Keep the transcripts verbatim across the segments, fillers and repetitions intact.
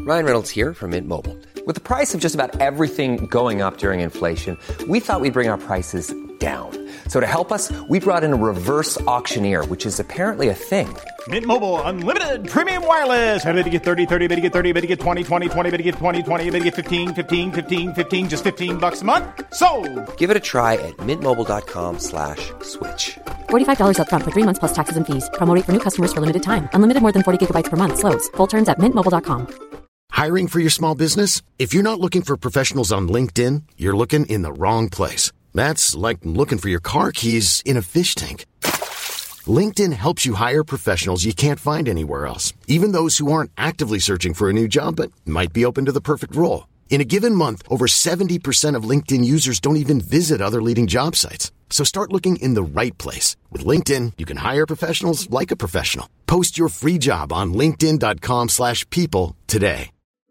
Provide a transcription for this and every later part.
Ryan Reynolds here from Mint Mobile. With the price of just about everything going up during inflation, we thought we'd bring our prices down. So to help us, we brought in a reverse auctioneer, which is apparently a thing. Mint Mobile Unlimited Premium Wireless. How to get thirty, thirty, how to get thirty, how to get twenty, twenty, twenty, how to get twenty, twenty, how to get fifteen, fifteen, fifteen, fifteen, just fifteen bucks a month? Sold! Give it a try at mintmobile.com slash switch. forty-five dollars up front for three months plus taxes and fees. Promo rate for new customers for limited time. Unlimited more than forty gigabytes per month. Slows full terms at mint mobile dot com. Hiring for your small business? If you're not looking for professionals on LinkedIn, you're looking in the wrong place. That's like looking for your car keys in a fish tank. LinkedIn helps you hire professionals you can't find anywhere else, even those who aren't actively searching for a new job but might be open to the perfect role. In a given month, over seventy percent of LinkedIn users don't even visit other leading job sites. So start looking in the right place. With LinkedIn, you can hire professionals like a professional. Post your free job on linkedin.com slash people today.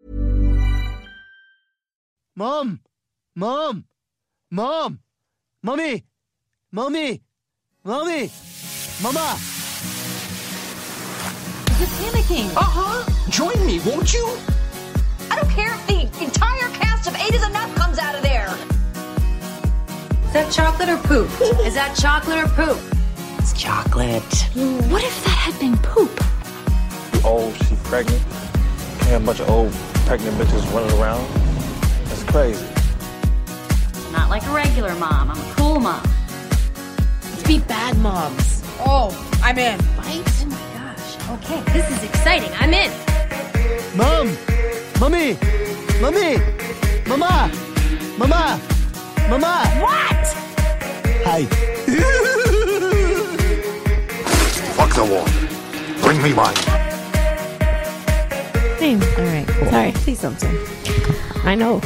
Mom! Mom! Mom! Mommy! Mommy! Mommy! Mama! Is it panicking? Uh-huh. Join me, won't you? I don't care if the entire cast of Eight is Enough comes out of there. Is that chocolate or poop? Is that chocolate or poop? It's chocolate. What if that had been poop? Old, she pregnant. Can't have a bunch of old pregnant bitches running around. That's crazy. Not like a regular mom. I'm a cool mom. Let's be bad moms. Oh, I'm in. Right? Oh my gosh. Okay, this is exciting. I'm in. Mom! Mommy! Mommy! Mama! Mama! Mama! What? Hi. Fuck the water. Bring me wine. Hey, all right, cool. Sorry, say something. I know.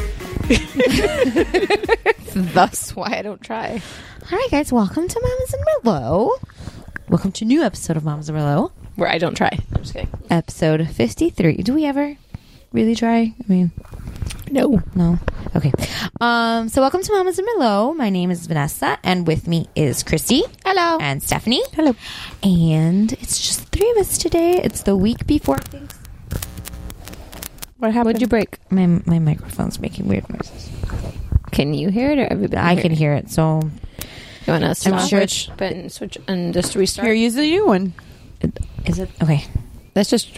That's why I don't try. All right, guys, welcome to Mamas and Merlot. Welcome to a new episode of Mamas and Merlot. Where I don't try. I'm just kidding. Episode fifty-three. Do we ever really try? I mean, no. No. Okay. Um. So welcome to Mamas and Merlot. My name is Vanessa, and with me is Christy. Hello. And Stephanie. Hello. And it's just three of us today. It's the week before things. What happened? What'd you break? My my microphone's making weird noises. Can you hear it, or everybody? I hear can it? hear it. So you want us to I'm sure switch, but and switch and just restart. Here, use the new one. Is it okay? Let's just.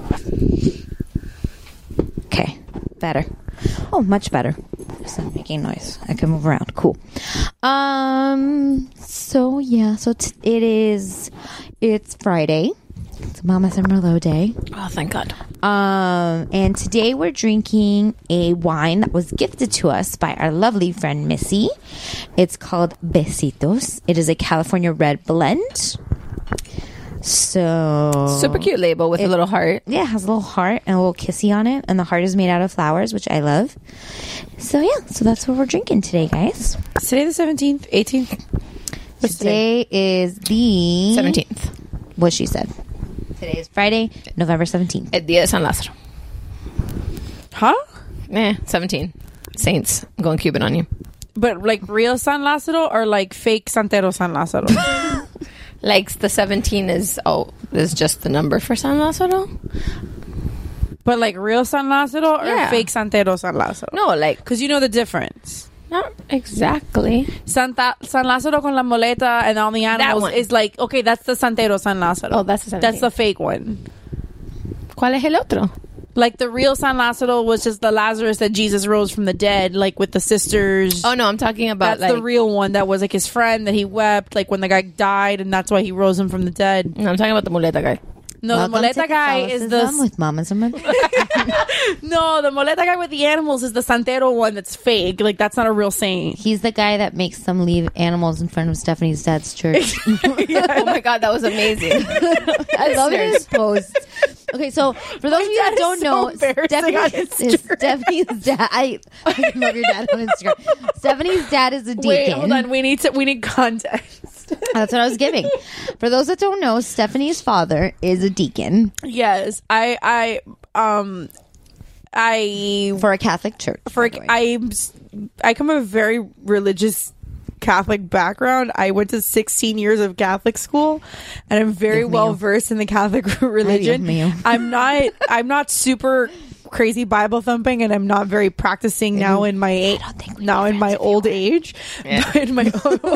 Okay, better. Oh, much better. It's not making noise. I can move around. Cool. Um. So yeah. So t- it is. It's Friday. It's Mamas and Merlot Day. Oh, thank God. Um, and today we're drinking a wine that was gifted to us by our lovely friend Missy. It's called Besitos. It is a California red blend. So Super cute label with it, a little heart. Yeah, it has a little heart and a little kissy on it. And the heart is made out of flowers, which I love. So yeah, so that's what we're drinking today, guys. Is today the seventeenth, eighteenth? What's today, today is the seventeenth. What she said. Today is Friday, November seventeenth. El Día de San Lázaro. Huh? Eh, seventeen. Saints. I'm going Cuban on you. But like real San Lázaro or like fake Santero San Lázaro? Like the seventeen is oh is just the number for San Lázaro? But like real San Lázaro or Yeah. fake Santero San Lázaro? No, like because you know the difference. Not exactly. Santa San Lázaro con la muleta and all the animals is like, okay, that's the Santero San Lázaro. Oh, that's the seventeen. That's the fake one. ¿Cuál es el otro? Like the real San Lázaro was just the Lazarus that Jesus rose from the dead, like with the sisters. Oh no, I'm talking about that's like, the real one that was like his friend that he wept like when the guy died, and that's why he rose him from the dead. No, I'm talking about the muleta guy. No, Welcome the muleta to guy is the with Mamas and Merlot. no, the muleta guy with the animals is the Santero one that's fake. Like that's not a real saint. He's the guy that makes them leave animals in front of Stephanie's dad's church. Oh my God, that was amazing. I love his posts. Okay, so for those of you that don't so know, embarrassing on Stephanie's, Stephanie's dad. I, I love your dad on Instagram. Stephanie's dad is a deacon. Wait, hold on. We need to. We need context. That's what I was giving. For those that don't know, Stephanie's father is a deacon. Yes, I, I, um, I for a Catholic church. For I, I come from a very religious Catholic background. I went to sixteen years of Catholic school, and I'm very well versed in the Catholic religion. I'm not. I'm not super crazy Bible thumping, and I'm not very practicing now in my age. Now in my old age, Yeah. but in my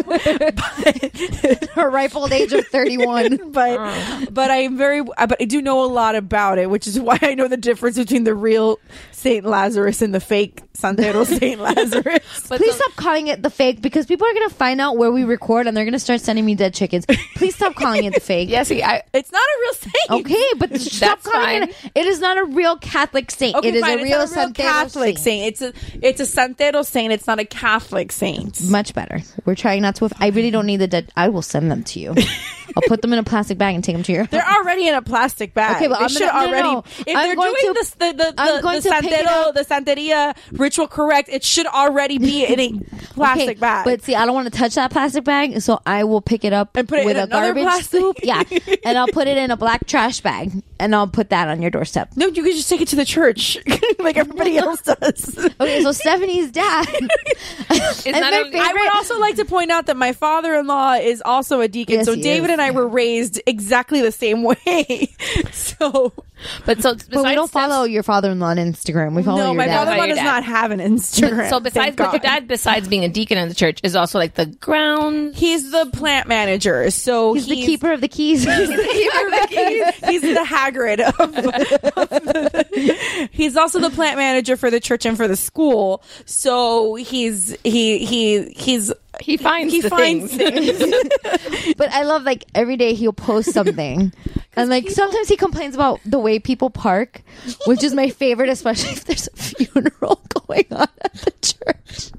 but, her ripe old age of thirty-one. But Oh. but I'm very but I do know a lot about it, which is why I know the difference between the real Saint Lazarus and the fake Santero Saint Lazarus. Please stop calling it the fake, because people are gonna find out where we record and they're gonna start sending me dead chickens. Please stop calling it the fake. Yeah, see, I, it's not a real saint. Okay, but stop That's calling fine. it. It is not a real Catholic saint. Okay, it is fine. a It's real not a real Santero Catholic saint. saint. It's a it's a Santero saint. It's not a Catholic saint. Much better. We're trying not to. I really don't need the dead. I will send them to you. I'll put them in a plastic bag and take them to your. They're already in a plastic bag. Okay, but they I'm should gonna- no, already. no. If I'm they're going doing to- this, the the I'm the, going the to pick it Santero, up. the Santeria ritual correct, it should already be in a plastic Okay, bag. But see, I don't want to touch that plastic bag, so I will pick it up And put it with in a another garbage plastic? scoop. Yeah, and I'll put it in a black trash bag, and I'll put that on your doorstep. No, you can just take it to the church like everybody else does. Okay, so Stephanie's dad. It's and not my a- favorite- I would also like to point out that my father-in-law is also a deacon, Yes, so he David is. and I were raised exactly the same way. So, but so But we don't follow your father-in-law on Instagram. We follow no, your my dad. father-in-law Your does dad. not have an Instagram. But, so besides, thank but your God. dad, besides being a deacon in the church, is also like the ground. He's the plant manager, so He's, the keeper of the keys. He's the keeper of the keys. He's the Hagrid of, of the, he's also the plant manager for the church and for the school. So he's he he he's He finds he the finds things. things. But I love, like, every day he'll post something. And, like, sometimes he complains about the way people park, which is my favorite, especially if there's a funeral going on at the church.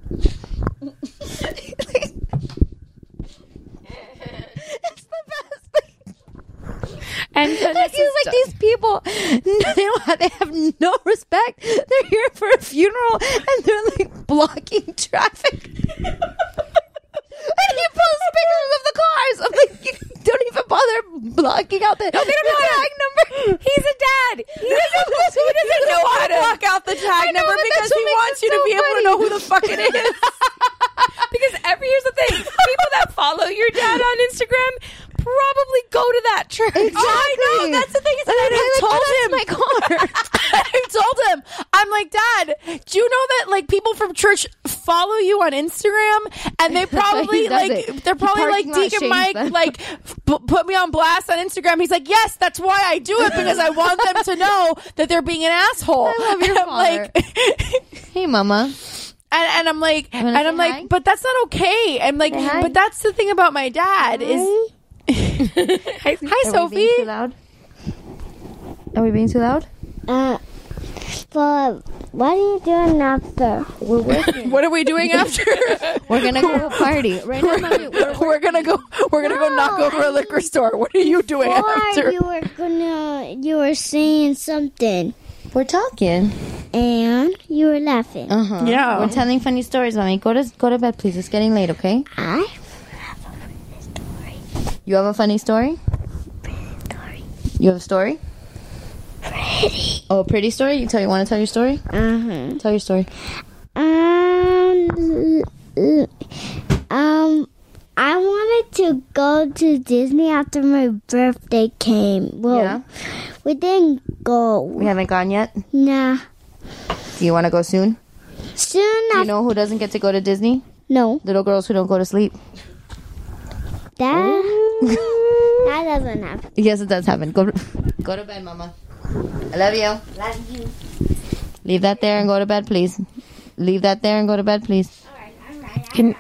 It's the best thing. And Like, he's like, these people, they don't have, they have no respect. They're here for a funeral, and they're, like, blocking traffic. And he posts pictures of the cars. I'm like, you don't even bother blocking out the, No, they don't the know how tag to- number. He's a dad. He doesn't, he doesn't know how to block out the tag I know, number but because that's he what makes wants it you to so be able to funny. know who the fuck it is. Because every here's the thing: people that follow your dad on Instagram probably go to that church. Exactly. Oh, I know. That's the thing. Is that And I I'm like, told oh, him. that's my car. I told him. I'm like, Dad, do you know that like people from church follow you on Instagram, and they probably He does like it. they're probably The like parking lot Deacon shames Mike them. like p- put me on blast on Instagram. He's like, yes, that's why I do it, because I want them to know that they're being an asshole. I love your And I'm father. like, Hey, mama. And, and I'm like, and wanna I'm say like, hi? but that's not okay. I'm like, Say hi. but that's the thing about my dad is. Hi, hi Are we being too Sophie. loud? Are we being too loud? Uh, but what are you doing after? We're working. What are we doing after? We're gonna go to a party right now. Mommy, we're, we're gonna go. We're gonna go knock No, over a liquor store. What are you doing Or after? you were gonna, you were saying something, we're talking. and you were laughing. Uh huh. Yeah. We're telling funny stories, mommy. Go to go to bed, please. It's getting late. Okay. I You have a funny story? You have a story? pretty. Oh, a pretty story? You tell you want to tell your story? Uh-huh. Tell your story. Um, um, I wanted to go to Disney after my birthday came. Well, Yeah. we didn't go. We haven't gone yet. Nah. Do you want to go soon? Soon Do you after. know who doesn't get to go to Disney? No. Little girls who don't go to sleep. That, that doesn't happen. Yes, it does happen. Go go to bed, mama. I love you. Love you. Leave that there and go to bed, please. Leave that there and go to bed, please. Can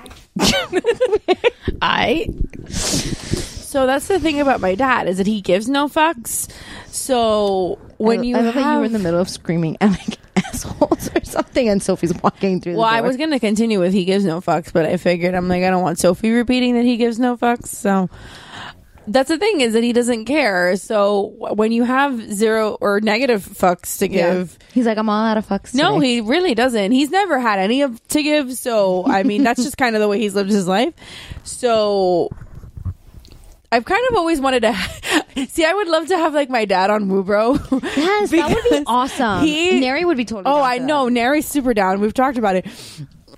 I? So that's the thing about my dad is that he gives no fucks. So when I, you I love have, that you were in the middle of screaming at like assholes or something, and Sophie's walking through. well, the I door. was gonna continue with he gives no fucks, but I figured I'm like I don't want Sophie repeating that he gives no fucks. So that's the thing is that he doesn't care. So when you have zero or negative fucks to Yeah. give. He's like, I'm all out of fucks. No, today. he really doesn't. He's never had any of to give. So I mean, that's just kind of the way he's lived his life. So I've kind of always wanted to see. I would love to have like my dad on Woobro. Yes, that would be because awesome. he- Nary would be totally. Oh, down I for know. Nary's super down. We've talked about it.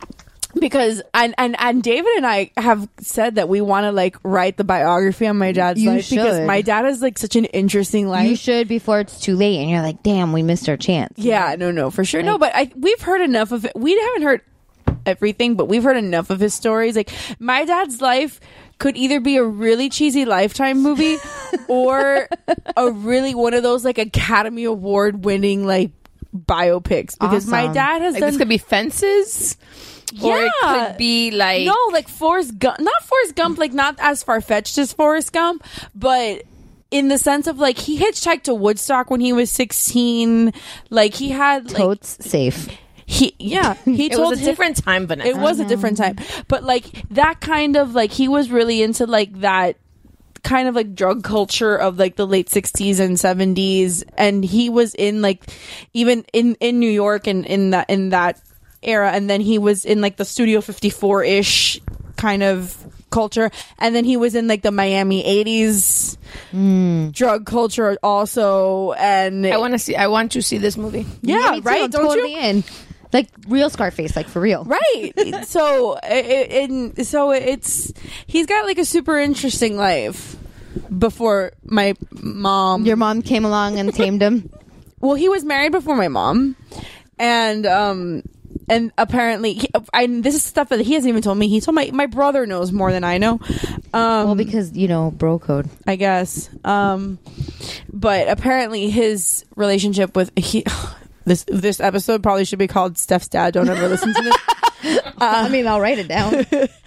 Because and, and and David and I have said that we want to like write the biography on my dad's You life because should. my dad has like such an interesting life. You should before it's too late and you're like, damn, we missed our chance. Yeah, no, no, for sure. No, but I, we've heard enough of it. We haven't heard everything, but we've heard enough of his stories. Like, my dad's life could either be a really cheesy Lifetime movie or a really one of those like Academy Award winning like biopics. Because my Awesome. dad has Like, done. this could be Fences. Or it could be like no, like Forrest Gump. Not Forrest Gump, like not as far fetched as Forrest Gump, but in the sense of like he hitchhiked to Woodstock when he was sixteen. Like he had like, totes safe. He yeah he It told was a his- different time, Vanessa. It was a different time, but like that kind of like he was really into like that kind of like drug culture of like the late sixties and seventies, and he was in like even in in New York and in that in that era, and then he was in like the Studio fifty-four ish kind of culture, and then he was in like the Miami eighties drug culture also. And I want to see. I want to see this movie. yeah, me too, right. I'm Don't totally you? in. Like real Scarface, like for real. Right. so it, it, so it's he's got like a super interesting life before my mom. Your mom came along and tamed him. Well, he was married before my mom, and um and apparently he, I this is stuff that he hasn't even told me. He told my my brother knows more than I know. Um, well, because you know, bro code, I guess. Um, but apparently his relationship with he. This this episode probably should be called Steph's Dad. Don't ever listen to this. Uh, I mean, I'll write it down.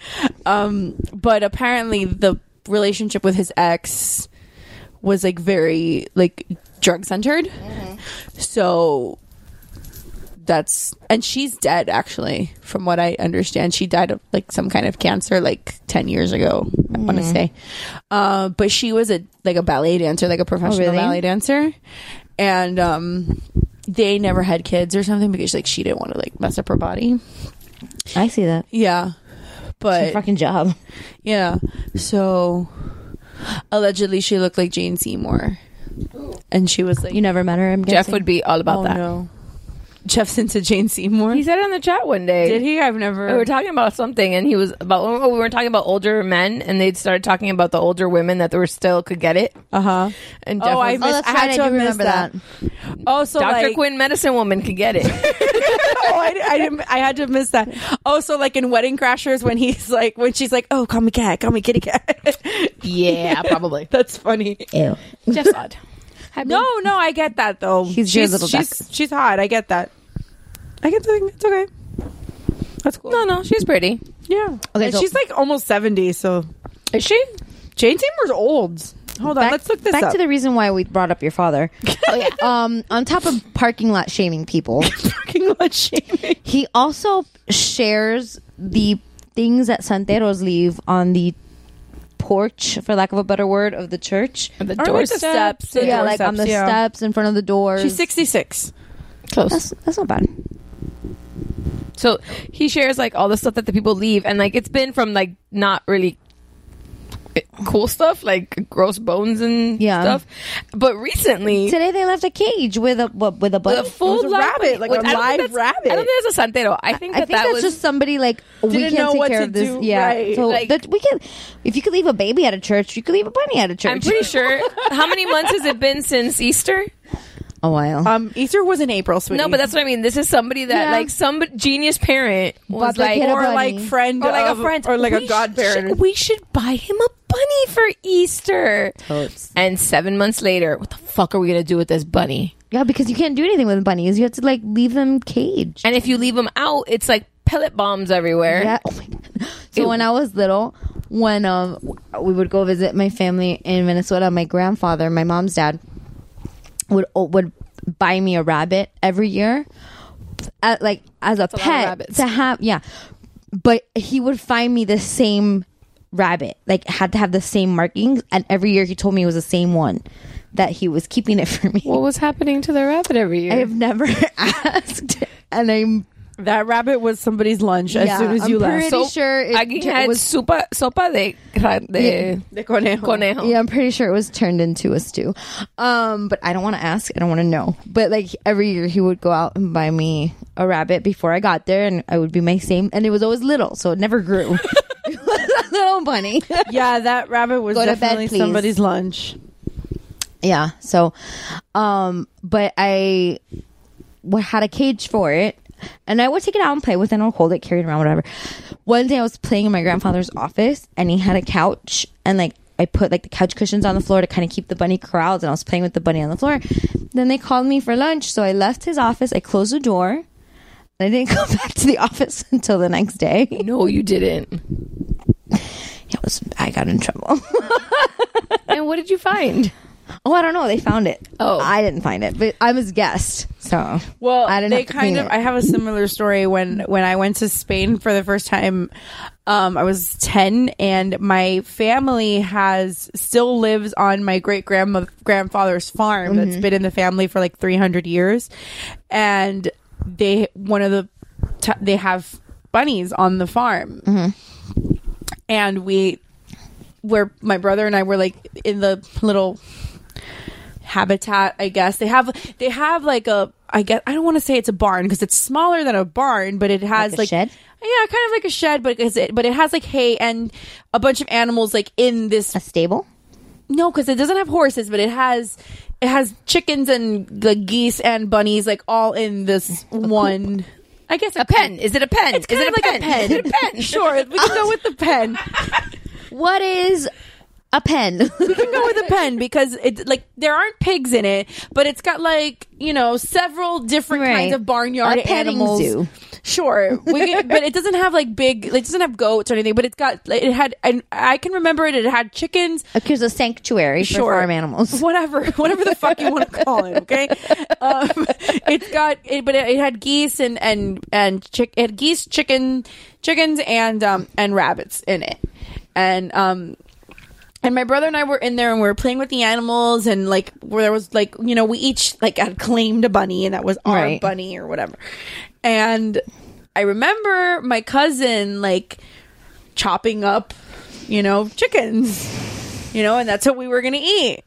um, but apparently the relationship with his ex was like very like drug centered. Mm-hmm. So that's and she's dead actually, from what I understand. She died of like some kind of cancer like ten years ago. I want to Mm. say, uh, but she was a like a ballet dancer, like a professional really? ballet dancer, and um. They never had kids or something because like she didn't want to like mess up her body. I see that. Yeah, but It's her fucking job. Yeah, so allegedly she looked like Jane Seymour, and she was like, You never met her. I'm Jeff guessing? would be all about oh, that. No. Jeff's into Jane Seymour. He said it in the chat one day. Did he? I've never. We were talking about something, and he was about. Oh, we were talking about older men, and they started talking about the older women that were still could get it. Uh huh. And Oh, Jeff I was, missed. that's I right, had I to do have missed remember that. Oh, so Doctor like, Quinn, medicine woman, could get it. oh, I, I didn't. I had to miss that. Oh, so like in Wedding Crashers, when he's like, when she's like, "Oh, call me cat, call me kitty cat." Yeah, probably. That's funny. Ew. Jeff's odd. No, no, I get that though. She's your she's little she's, duck. she's hot. I get that. I get that. It's okay. That's cool. No, no, she's pretty. Yeah. Okay, And so- she's like almost seventy. So Is she? Jane Seymour's old. Hold on, Back, let's look this back up. to the reason why we brought up your father. Oh yeah. Um, on top of parking lot shaming people, Parking lot shaming. he also shares the things that santeros leave on the porch, for lack of a better word, of the church. The Or like the doorstep. steps. The yeah, like on the doorsteps, yeah. steps in front of the doors. She's sixty-six. Close. That's that's not bad. So he shares like all the stuff that the people leave, and like it's been from like not really cool stuff, like gross bones and Yeah. stuff. But recently, Today they left a cage with a what, with a bunny. the full It was a live- rabbit, like which a I don't think live that's- rabbit. I don't think that's a santero. I think I that think that that's was just somebody like we Didn't can't know take what care to of this. do, Yeah, right. so Like- that we can. If you could leave a baby at a church, you could leave a bunny at a church. I'm pretty sure. How many months has it been since Easter? a while. Um, Easter was in April, sweetie. No, but that's what I mean. This is somebody that Yeah. like some genius parent was Bought the like, kid a or bunny. like friend, or like of, a friend, or like a "We godparent. should- we should buy him a bunny for Easter. Totes. And seven months later, what the fuck are we gonna do with this bunny? Yeah, because you can't do anything with bunnies. You have to like leave them caged. And if you leave them out, it's like pellet bombs everywhere. Yeah. Oh my god. So when I was little, when um we would go visit my family in Minnesota, my grandfather, my mom's dad, would would buy me a rabbit every year, at, like as a That's a lot of pet rabbits. to have. Yeah, but he would find me the same rabbit, like had to have the same markings, and every year he told me it was the same one that he was keeping it for me. What was happening to the rabbit every year? I have never asked, and I'm That rabbit was somebody's lunch as Yeah, soon as I'm you pretty left. sure it Alguien tur- had was- sopa, sopa de, de, De conejo. conejo. Yeah, I'm pretty sure it was turned into a stew. Um, but I don't want to ask. I don't want to know. But like every year, he would go out and buy me a rabbit before I got there, and I would be my same. And it was always little, so it never grew. It was a little bunny. Yeah, that rabbit was Go to bed, definitely please. somebody's lunch. Yeah. So, um, but I w- had a cage for it, and I would take it out and play with it, and I'll hold it, carry it around, whatever. One day I was playing in my grandfather's office, and he had a couch, and like I put like the couch cushions on the floor to kind of keep the bunny corralled, and I was playing with the bunny on the floor. Then they called me for lunch, so I left his office. I closed the door, and I didn't come back to the office until the next day. No, you didn't. It was I got in trouble. And what did you find? Oh, I don't know. They found it. Oh. I didn't find it, but I was guest, so Well, I didn't they have to kind clean of. it. I have a similar story when when I went to Spain for the first time. Um, I was ten, and my family has still lives on my great grandma grandfather's farm that's been in the family for like three hundred years, and they one of the t- they have bunnies on the farm, and we where my brother and I were like in the little habitat, I guess. They have they have like a I guess I don't want to say it's a barn because it's smaller than a barn, but it has Like a like shed? Yeah, kind of like a shed, but it's, it but it has like hay and a bunch of animals like in this a stable. No, because it doesn't have horses, but it has it has chickens and the geese and bunnies like all in this one. I guess a, A pen. Is it a pen? It's Is kind it of a like pen? a pen. Is it a pen? Sure, we can go with the pen. What is a pen? We can go with a pen because it like there aren't pigs in it, but it's got like you know several different Right. kinds of barnyard A petting animals. zoo. Sure, we can, but it doesn't have like big. Like, it doesn't have goats or anything. But it's got like, it had. And I can remember it. It had chickens. There's a sanctuary for Sure. farm animals. Whatever, whatever the fuck you want to call it. Okay, um, it's got. It, but it, it had geese and and and chick. It had geese, chicken, chickens, and um and rabbits in it, and um. And my brother and I were in there and we were playing with the animals and like where there was like, you know, we each like had claimed a bunny and that was our Right. bunny or whatever. And I remember my cousin like chopping up, you know, chickens, you know, and that's what we were going to eat.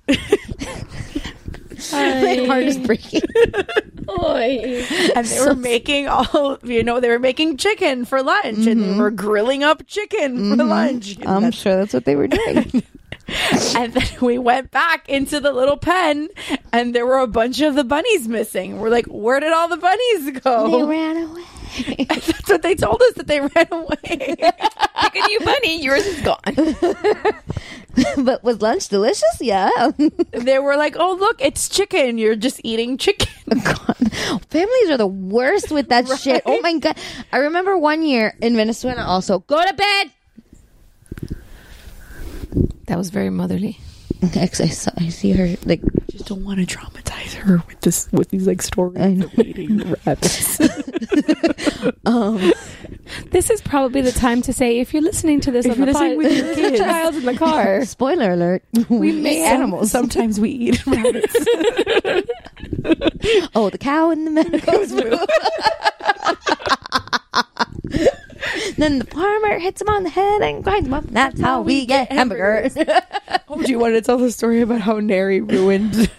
My heart is breaking. And they were making all, you know, they were making chicken for lunch and they were grilling up chicken for lunch. And I'm that's- sure that's what they were doing. And then we went back into the little pen and there were a bunch of the bunnies missing. We're like, where did all the bunnies go? They ran away. And that's what they told us, that they ran away. Pick a new bunny. Yours is gone. But was lunch delicious? Yeah. They were like, oh, look, it's chicken. You're just eating chicken. God. Families are the worst with that shit. Oh my God. I remember one year in Venezuela also, go to bed. That was very motherly. I, saw, I see her like Just don't want to traumatize her with this, with these like stories of eating rabbits. um This is probably the time to say if you're listening to this If on you're the listening pod, with your kids. child in the car. spoiler alert. We may eat animals. Sometimes we eat rabbits. Oh, the cow in the meadows. Then the farmer hits him on the head and grinds him up. And that's how we get hamburgers. Oh, do you want to tell the story about how Neri ruined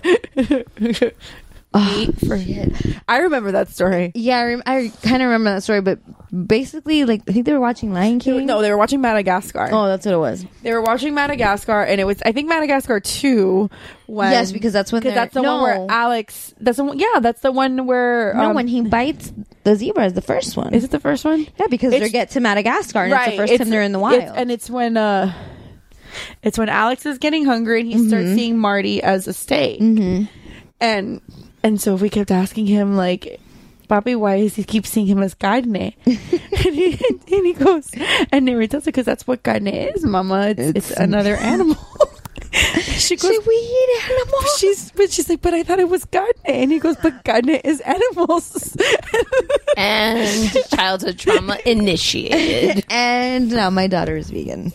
Oh, for I remember that story. Yeah, I, rem- I kind of remember that story, but basically, like, I think they were watching Lion King. No, they were watching Madagascar. Oh, that's what it was. They were watching Madagascar, and it was I think Madagascar two. When, Yes, because that's when because they're- that's the no. one where Alex. That's the one. Yeah, that's the one where No, um, when he bites the zebra is the first one. Is it the first one? Yeah, because they It's- get to Madagascar, and right. it's the first time they're in the wild. It's, and it's when uh, it's when Alex is getting hungry, and he starts Mhm. seeing Marty as a steak, Mhm. and and so we kept asking him like, Papi, why does he keep seeing him as carne? and, he, and he goes, and Neri tells her, because that's what carne is, Mama. It's, it's, It's- another animal. She goes, we eat animals. She's, but she's like, but I thought it was carne. And he goes, but carne is animals. And childhood trauma initiated. And now my daughter is vegan.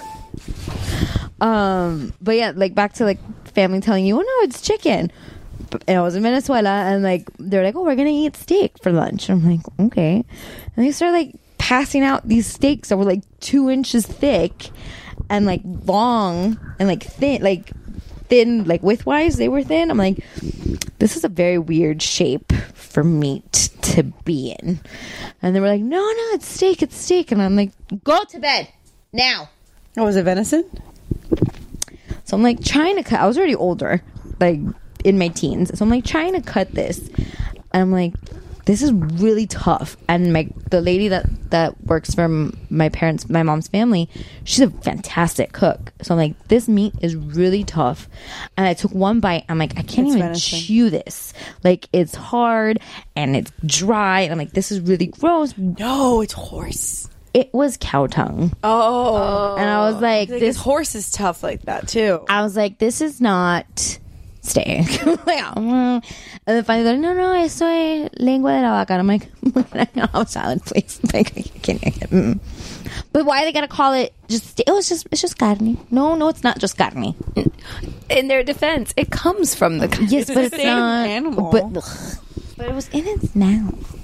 um, but yeah, like back to like family telling you, oh no, it's chicken. and I was in Venezuela, and like they're like, oh, we're gonna eat steak for lunch. And I'm like, okay. And they started like passing out these steaks that were like two inches thick and like long and like thin, like thin, like widthwise they were thin. I'm like, this is a very weird shape for meat to be in. And they were like, no, no, it's steak, it's steak. And I'm like, go to bed now. Oh, was it venison? So I'm like trying to cut. I was already older, like in my teens. So I'm like trying to cut this, and I'm like, this is really tough. And my the lady that that works for my parents, my mom's family, she's a fantastic cook. So I'm like, this meat is really tough. And I took one bite. I'm like, I can't It's even venison. chew this. Like it's hard and it's dry. And I'm like, this is really gross. No, it's horse. It was cow tongue. Oh, And I was like, Like, this this horse is tough like that too. I was like, this is not steak. Like, mm. And then finally they're like, no, no, eso es lengua de la vaca. And I'm like, can I have salad, please? Like, I can't, I can't. Mm. But why they gotta call it just, it was just, it's just carne. No, no, it's not just carne. In their defense, it comes from the Yes, It's but the it's same not. animal. But, but it was in its mouth.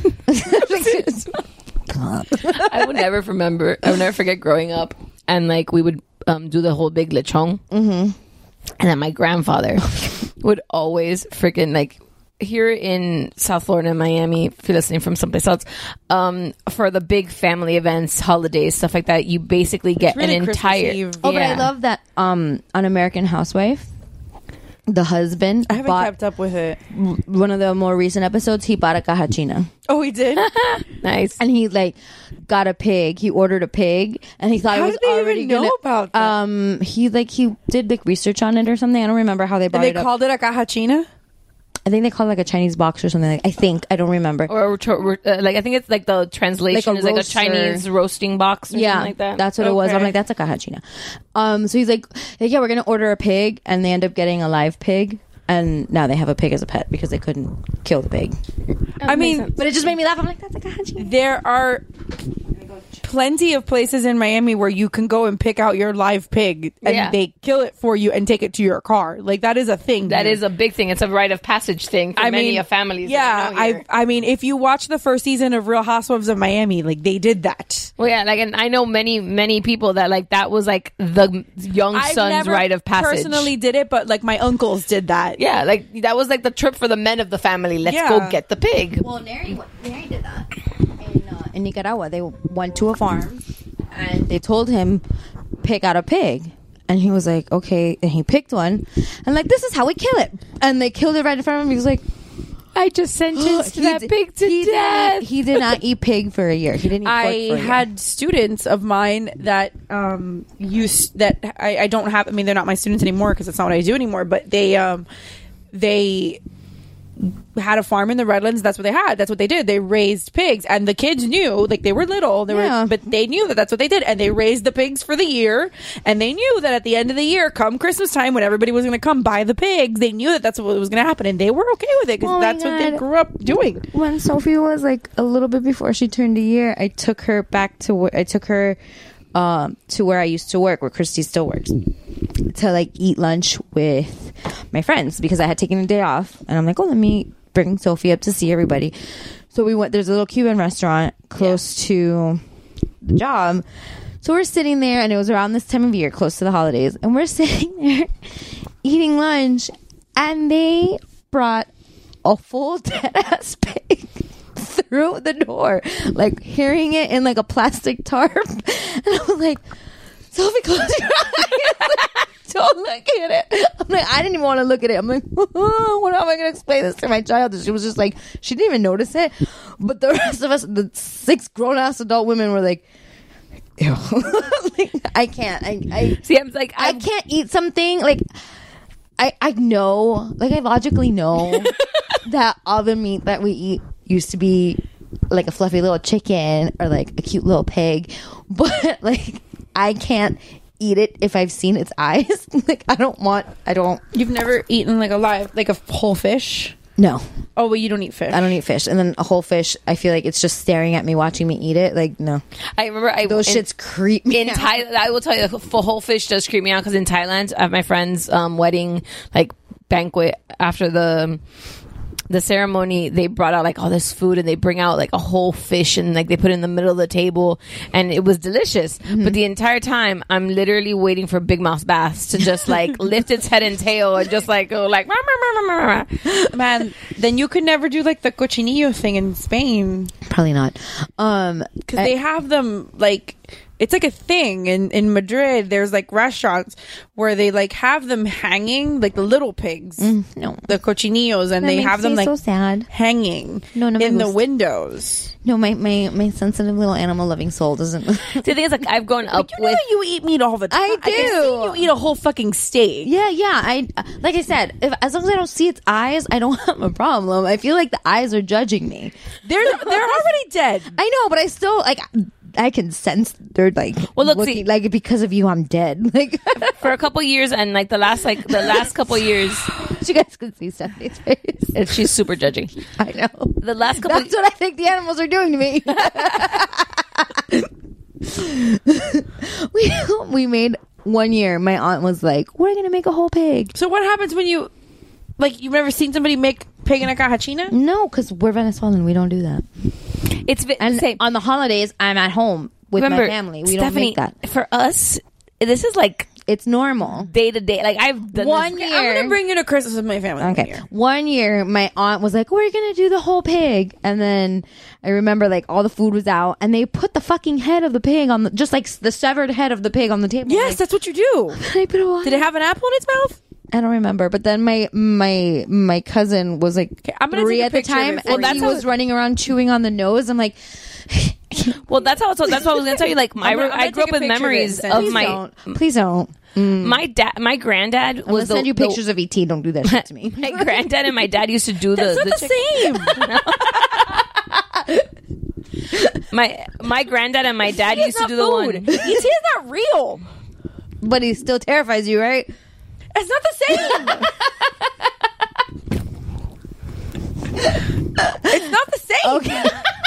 God. I would never remember. I would never forget growing up, and like we would um, do the whole big lechon, mm-hmm. and then my grandfather would always freaking like here in South Florida and Miami. If you're listening from someplace else, um, for the big family events, holidays, stuff like that, you basically get really an Christmas entire. Eve. Oh, but I Yeah. love that um, on American Housewife, the husband I haven't bought kept up with it. one of the more recent episodes. He bought a cajachina. Oh, he did. Nice. And he like got a pig. He ordered a pig, and he thought How it was did they already even know gonna- about that? Um, he like he did like research on it or something. I don't remember how they brought And they it up. called it a cajachina. I think they called it like a Chinese box or something. Like I think I don't remember. Or uh, like I think it's like the translation Like a is like a roaster. Chinese roasting box or Yeah, something like that. that's what it was. I'm Okay. like, that's a cajachina. Um, so he's like, yeah, we're gonna order a pig, and they end up getting a live pig. And now they have a pig as a pet because they couldn't kill the pig. I mean, But it just made me laugh. I'm like, that's a cajachina. there are plenty of places in Miami where you can go and pick out your live pig and Yeah. they kill it for you and take it to your car. Like that is a thing. That here. is a big thing. It's a rite of passage thing for I many mean, of families. that Yeah, I know here. I I mean, if you watch the first season of Real Housewives of Miami, like they did that. Well, yeah, like, and I know many, many people that like that was like the young I've son's never rite of passage. personally did it, but like my uncles did that. Yeah, like that was like the trip for the men of the family. Let's Yeah. go get the pig. Well, Neri, Neri did that in, uh, in Nicaragua. They went to a farm and they told him pick out a pig, and he was like, okay, and he picked one, and like this is how we kill it, and they killed it right in front of him. He was like, I just sentenced He that did- pig to he death. Did, he did not eat pig for a year. He didn't eat pork I for a year. had students of mine that um used that I, I don't have. I mean, they're not my students anymore because it's not what I do anymore. But they um they had a farm in the Redlands. That's what they had. That's what they did. They raised pigs, and the kids knew, like they were little, they Yeah. were, but they knew that that's what they did, and they raised the pigs for the year, and they knew that at the end of the year, come Christmas time, when everybody was going to come buy the pigs, they knew that that's what was going to happen, and they were okay with it because Oh my that's what they God. grew up doing. When Sophie was like a little bit before she turned a year, I took her back to where I took her um, to where I used to work, where Christy still works, to like eat lunch with my friends because I had taken a day off, and I'm like, oh, let me bring Sophie up to see everybody. So we went. There's a little Cuban restaurant close to the job. So we're sitting there, and it was around this time of year, close to the holidays, and we're sitting there eating lunch, and they brought a full dead ass pig through the door, like hearing it in like a plastic tarp, and I was like, Sophie, close your eyes. Don't look at it. I'm like, I didn't even want to look at it. I'm like, oh, what am I going to explain this to my child? And she was just like, she didn't even notice it. But the rest of us, the six grown ass adult women, were like, ew. Like, I can't. I, I See, I'm like, I can't eat something like. I, I know, like I logically know that all the meat that we eat used to be like a fluffy little chicken or like a cute little pig, but like I can't eat it if I've seen its eyes. Like I don't want, I don't. You've never eaten like a live, like a whole fish? No. Oh, well, you don't eat fish. I don't eat fish. And then a whole fish, I feel like it's just staring at me, watching me eat it. Like, no. I remember I, Those in, shits creep me in out. Thailand. I will tell you, the whole fish does creep me out because in Thailand, at my friend's um, wedding, like banquet after the the ceremony, they brought out like all this food, and they bring out like a whole fish, and like they put it in the middle of the table, and it was delicious. Mm-hmm. But the entire time, I'm literally waiting for Big Mouth Bass to just like lift its head and tail and just like go like, man. Then you could never do like the cochinillo thing in Spain. Probably not, um, because they have them like. It's like a thing in, in Madrid. There's like restaurants where they like have them hanging, like the little pigs, mm, no, the cochinillos, and that they have them like so sad. hanging no, no, in the gusta. windows. No, my, my, my sensitive little animal loving soul doesn't. The thing is, like, I've grown up you know with. You eat meat all the time. I do. I can see you eat a whole fucking steak. Yeah, yeah. I like I said, if, as long as I don't see its eyes, I don't have a problem. I feel like the eyes are judging me. They're they're already dead. I know, but I still like. I can sense they're like, well, look, looking, see, like because of you, I'm dead. Like for a couple years, and like the last, like the last couple years, you guys can see Stephanie's face. And she's super judging. I know. The last couple. That's what I think the animals are doing to me. we we made one year. My aunt was like, "We're gonna make a whole pig." So what happens when you, like, you've never seen somebody make pig in a cajachina? No, because we're Venezuelan. We don't do that. It's and same. On the holidays, I'm at home with Remember, my family. We Stephanie, don't make that. For us, this is like it's normal day to day. Like I've done one this. year. I'm gonna bring you to Christmas with my family. Okay, one year. one year my aunt was like, "We're gonna do the whole pig," and then I remember like all the food was out, and they put the fucking head of the pig on the just like the severed head of the pig on the table. Yes, like, that's what you do. I put a Did it have an apple in its mouth? I don't remember, but then my my my cousin was like okay, I'm gonna three take a at the picture time, of it and for he you. was running around chewing on the nose. I'm like, well, that's how. So that's what I was gonna tell you. Like, my, I'm gonna, I'm I gonna grew up take a with picture memories of, it of please my. Don't. Please don't. Mm. My dad, my granddad I'm was gonna send the, you pictures the, of E T. Don't do that shit to me. My granddad and my dad used to do That's the. not the, the chick- same. my my granddad and my dad used to do the food. one. E T is not real, but he still terrifies you, right? It's not the same. It's not the same. Okay.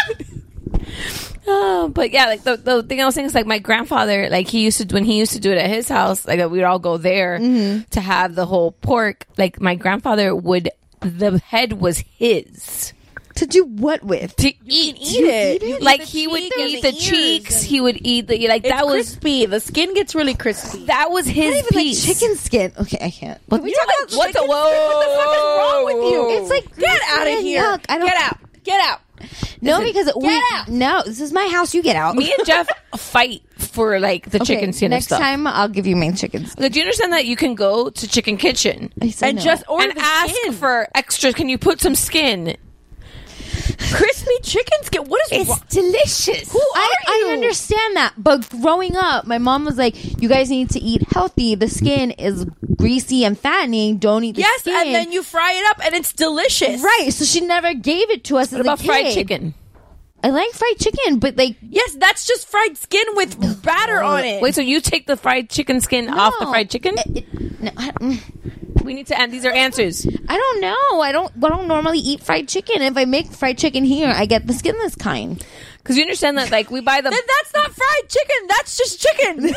Oh, but yeah, like the, the thing I was saying is like my grandfather, like he used to when he used to do it at his house, like we'd all go there mm-hmm. to have the whole pork. Like my grandfather would, the head was his. To do what with? To eat, eat it. it. Like he would eat the, the cheeks. He would eat the like it's that was crispy. The skin gets really crispy. That was his Not even piece. like chicken skin. Okay, I can't. But we talk about what the chicken whoa? Skin? What the fuck is wrong with you? It's like get out of here. Yuck. I don't, get out. Get out. No, Listen, because we out. no. This is my house. You get out. Me and Jeff fight for like the okay, chicken skin next and stuff. time I'll give you my chicken skin. Like, do you understand that you can go to Chicken Kitchen and no. just order and the ask skin. for extra? Can you put some skin? Crispy chicken skin. What is It's wrong? delicious. Who are I, you? I understand that, but growing up, my mom was like, "You guys need to eat healthy. The skin is greasy and fattening. Don't eat the yes, skin." and then you fry it up, and it's delicious. right. So she never gave it to us. What as about a kid. fried chicken? I like fried chicken, but like, Yes, that's just fried skin with batter on it. Wait, so you take the fried chicken skin off the no. fried chicken? It, it, no, I, mm, We need to end. These are answers. I don't know. I don't. I don't normally eat fried chicken. If I make fried chicken here, I get the skinless kind. Because you understand that, like, we buy the. Then that's not fried chicken. That's just chicken.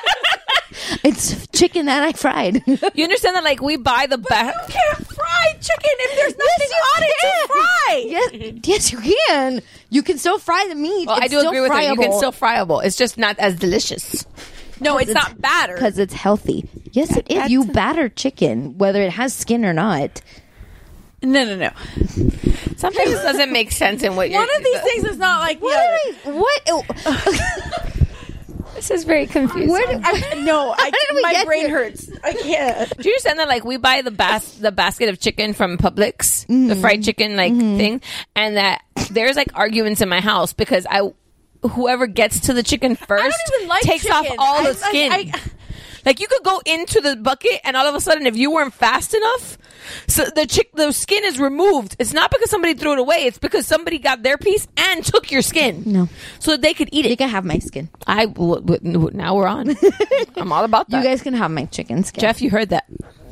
It's chicken that I fried. You understand that, like, we buy the. Ba- You can't fry chicken if there's nothing on it to fry. yes, yes, you can. You can still fry the meat. well, it's I do still agree with friable. you. You can still fryable. It's just not as delicious. No, it's, not batter. because it's healthy. Yes, it is. You batter chicken, whether it has skin or not. No, no, no. Some things doesn't make sense in what you're. One of these things is not like the What? other. Did I, what? This is very confusing. Where did, I, no, I, did we my get brain here? hurts. I can't. Do you understand that, like, we buy the bas- the basket of chicken from Publix, the fried chicken, like, thing, and that there's, like, arguments in my house because I, whoever gets to the chicken first I don't even like takes chicken. off all I- the skin. I- I- like, you could go into the bucket and all of a sudden, if you weren't fast enough, so the chick, the skin is removed. It's not because somebody threw it away. It's because somebody got their piece and took your skin. No. So that they could eat it. You can have my skin. I, w- w- now we're on. I'm all about that. You guys can have my chicken skin. Jeff, you heard that.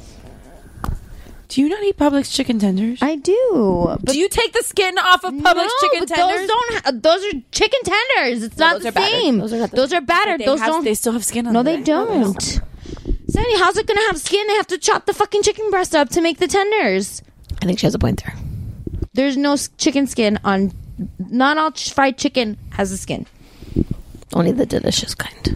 Do you not eat Publix chicken tenders? I do. But Do you take the skin off of Publix no, chicken but tenders? those don't. Ha- those are chicken tenders. It's No, not those the are battered. same. Those are not the- Those are battered. They Those have- don't. They still have skin on no, them. they don't. Sandy, how's it gonna have skin? They have to chop the fucking chicken breast up to make the tenders. I think she has a point there. There's no s- chicken skin on. Not all ch- fried chicken has a skin. Only the delicious kind.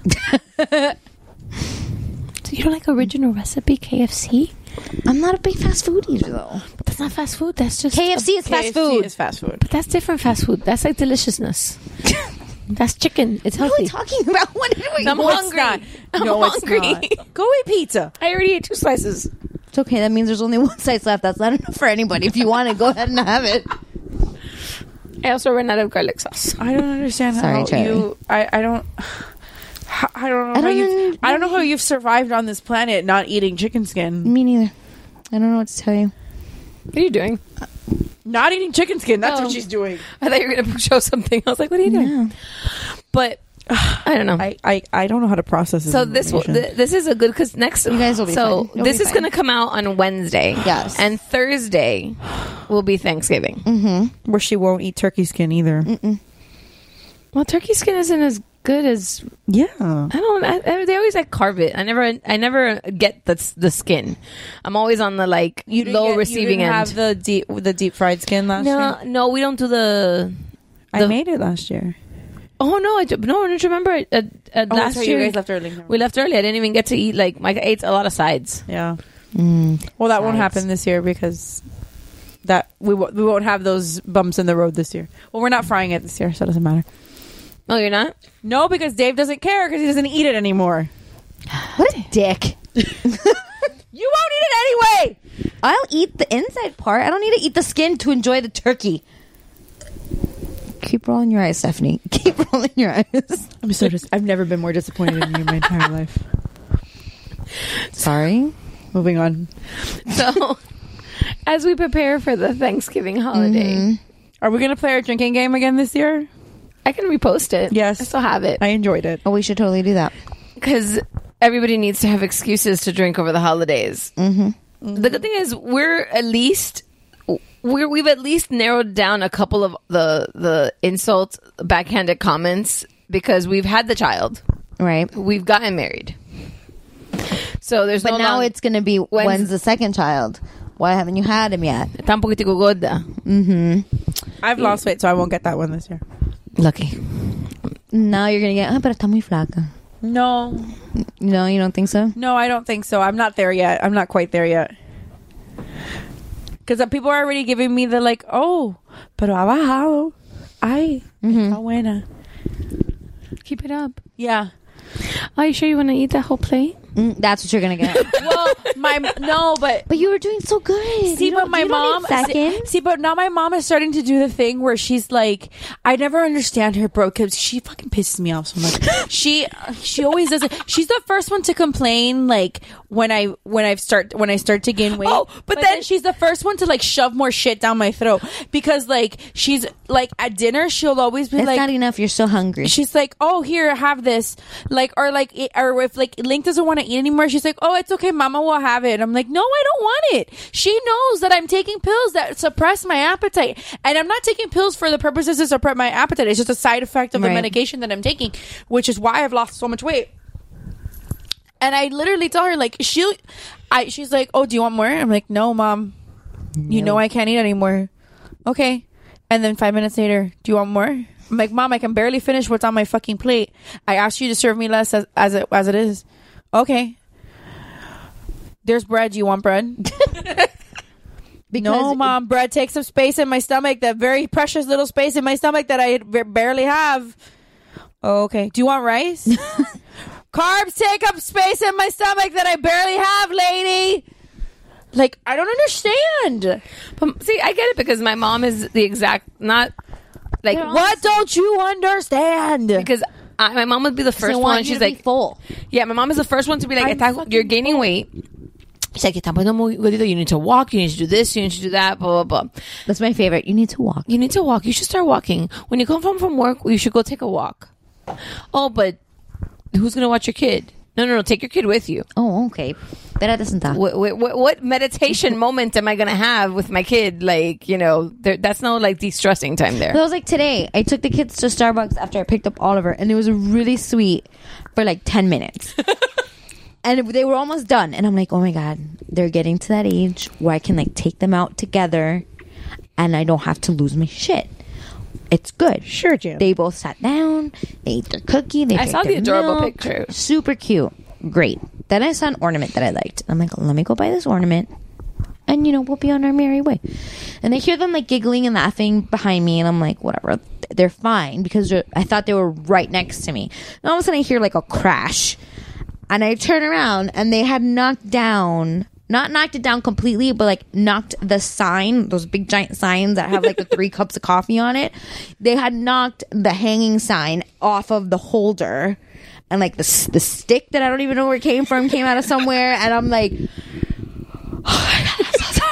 So you don't like original recipe K F C? I'm not a big fast food eater though. But that's not fast food. That's just K F C is fast food. is fast food. But that's different fast food. That's like deliciousness. That's chicken. It's healthy. What are we talking about? What are we I'm No, it's hungry. not. I'm No, it's hungry. not. Go eat pizza. I already ate two slices. It's okay. That means there's only one slice left. That's not enough for anybody. If you want it, go ahead and have it. I also ran out of garlic sauce. I don't understand Sorry, how Cherry. you. I, I don't. I don't know. I how don't you've, know. I don't know how you've survived on this planet not eating chicken skin. Me neither. I don't know what to tell you. What are you doing? Not eating chicken skin. That's Oh. what she's doing. I thought you were going to show something. I was like, what are you doing? Yeah. But I don't know. I, I, I don't know how to process this. So this will, information. th- this is a good because next You guys will be so fine. You'll this be is fine. going to come out on Wednesday. Yes. And Thursday will be Thanksgiving. Mm-hmm. where she won't eat turkey skin either. Mm-mm. Well, turkey skin isn't as good as Yeah. I don't. I, I, they always like carve it. I never. I never get the the skin. I'm always on the like You didn't low get- receiving you didn't end. have the deep the deep fried skin last no, year. no, we don't do the. I the- made it last year. Oh no! I do- no. Don't you remember? Uh, uh, Oh, last sorry, year you guys left early. we left early. I didn't even get to eat. Like, I ate a lot of sides. Yeah. Mm. Well, that won't Sides. happen this year because that we w- we won't have those bumps in the road this year. Well, we're not frying it this year, so it doesn't matter. Oh, you're not? No, because Dave doesn't care because he doesn't eat it anymore. What a dick. You won't eat it anyway. I'll eat the inside part. I don't need to eat the skin to enjoy the turkey. Keep rolling your eyes, Stephanie. Keep rolling your eyes. I'm so dis- I've never been more disappointed in you in my entire life. Sorry. Moving on. So, as we prepare for the Thanksgiving holiday, Mm-hmm. Are we gonna play our drinking game again this year? I can repost it. Yes. I still have it. I enjoyed it. Oh, we should totally do that. Because everybody needs to have excuses to drink over the holidays. Mm-hmm. The good thing is we're at least we're we've at least narrowed down a couple of the the insults, backhanded comments because we've had the child, Right. we've gotten married. So there's But no now long- it's going to be When's- when's the second child? Why haven't you had him yet? Está un poquitico gorda. Mm-hmm. I've lost weight, so I won't get that one this year. Lucky. Now you're going to get, ah, pero está muy flaca. No, No, you don't think so? no, I don't think so. I'm not there yet. I'm not quite there yet. Because people are already giving me the like, oh, pero ha bajado. Ay, está buena. Keep it up. Yeah. Are you sure you want to eat that whole plate? Mm, that's what you're going to get. Well, my no, but But you were doing so good. see, You but don't- my you don't mom. need seconds. See, see, but now my mom is starting to do the thing where she's like, I never understand her, bro, because she fucking pisses me off so much. she she always does it. She's the first one to complain, like when I when I start when I start to gain weight. Oh, but then- she's the first one to like shove more shit down my throat because like she's like at dinner she'll always be It's like. not enough. You're still hungry. She's like, oh, here, have this. Like, or like, it- or if like Link doesn't want to eat anymore, she's like, oh, it's okay, Mama will have it. I'm like, no, I don't want it. She knows that I'm taking pills that suppress my appetite, and I'm not taking pills for the purposes to suppress my appetite. It's just a side effect of the Right. medication that I'm taking, which is why I've lost so much weight. And I literally tell her like, she'll, I, she's like, oh, do you want more? I'm like, no, Mom. You know I can't eat anymore. Okay. And then five minutes later, do you want more? I'm like, Mom, I can barely finish what's on my fucking plate. I asked you to serve me less as, as it as it is. Okay. There's bread. Do you want bread? No, Mom. Bread takes up space in my stomach. That very precious little space in my stomach that I b- barely have. Oh, okay. Do you want rice? Carbs take up space in my stomach that I barely have, lady. Like, I don't understand. But see, I get it because my mom is the exact not like What don't you understand? because I, my mom would be the first I one. want you She's to be like, full. yeah, my mom is the first one to be like, I'm "Está- fucking you're gaining weight. She's like, "Está poniendo muy gordito. You need to walk. You need to do this. You need to do that. Blah blah blah. That's my favorite. You need to walk. You need to walk. You should start walking. When you come home from work, you should go take a walk. Oh, but who's gonna watch your kid? No, no, no. Take your kid with you. Oh, okay. Espérate sentada. What, what, what meditation moment am I gonna have with my kid? Like, you know, there, that's no like de-stressing time there. But it was like today. I took the kids to Starbucks after I picked up Oliver, and it was really sweet for like ten minutes. And they were almost done. And I'm like, oh my God, they're getting to that age where I can like take them out together and I don't have to lose my shit. It's good. Sure, Jim. They both sat down. They ate their cookie. They I saw the their adorable milk. picture. Super cute. Great. Then I saw an ornament that I liked. I'm like, let me go buy this ornament. And, you know, we'll be on our merry way. And I hear them, like, giggling and laughing behind me. And I'm like, whatever. They're fine. Because I thought they were right next to me. And all of a sudden, I hear, like, a crash. And I turn around, and they had knocked down... Not knocked it down completely, but, like, knocked the sign, those big, giant signs that have, like, the three cups of coffee on it. They had knocked the hanging sign off of the holder. And, like, the, the stick that I don't even know where it came from came out of somewhere. And I'm like... Oh my God, I'm so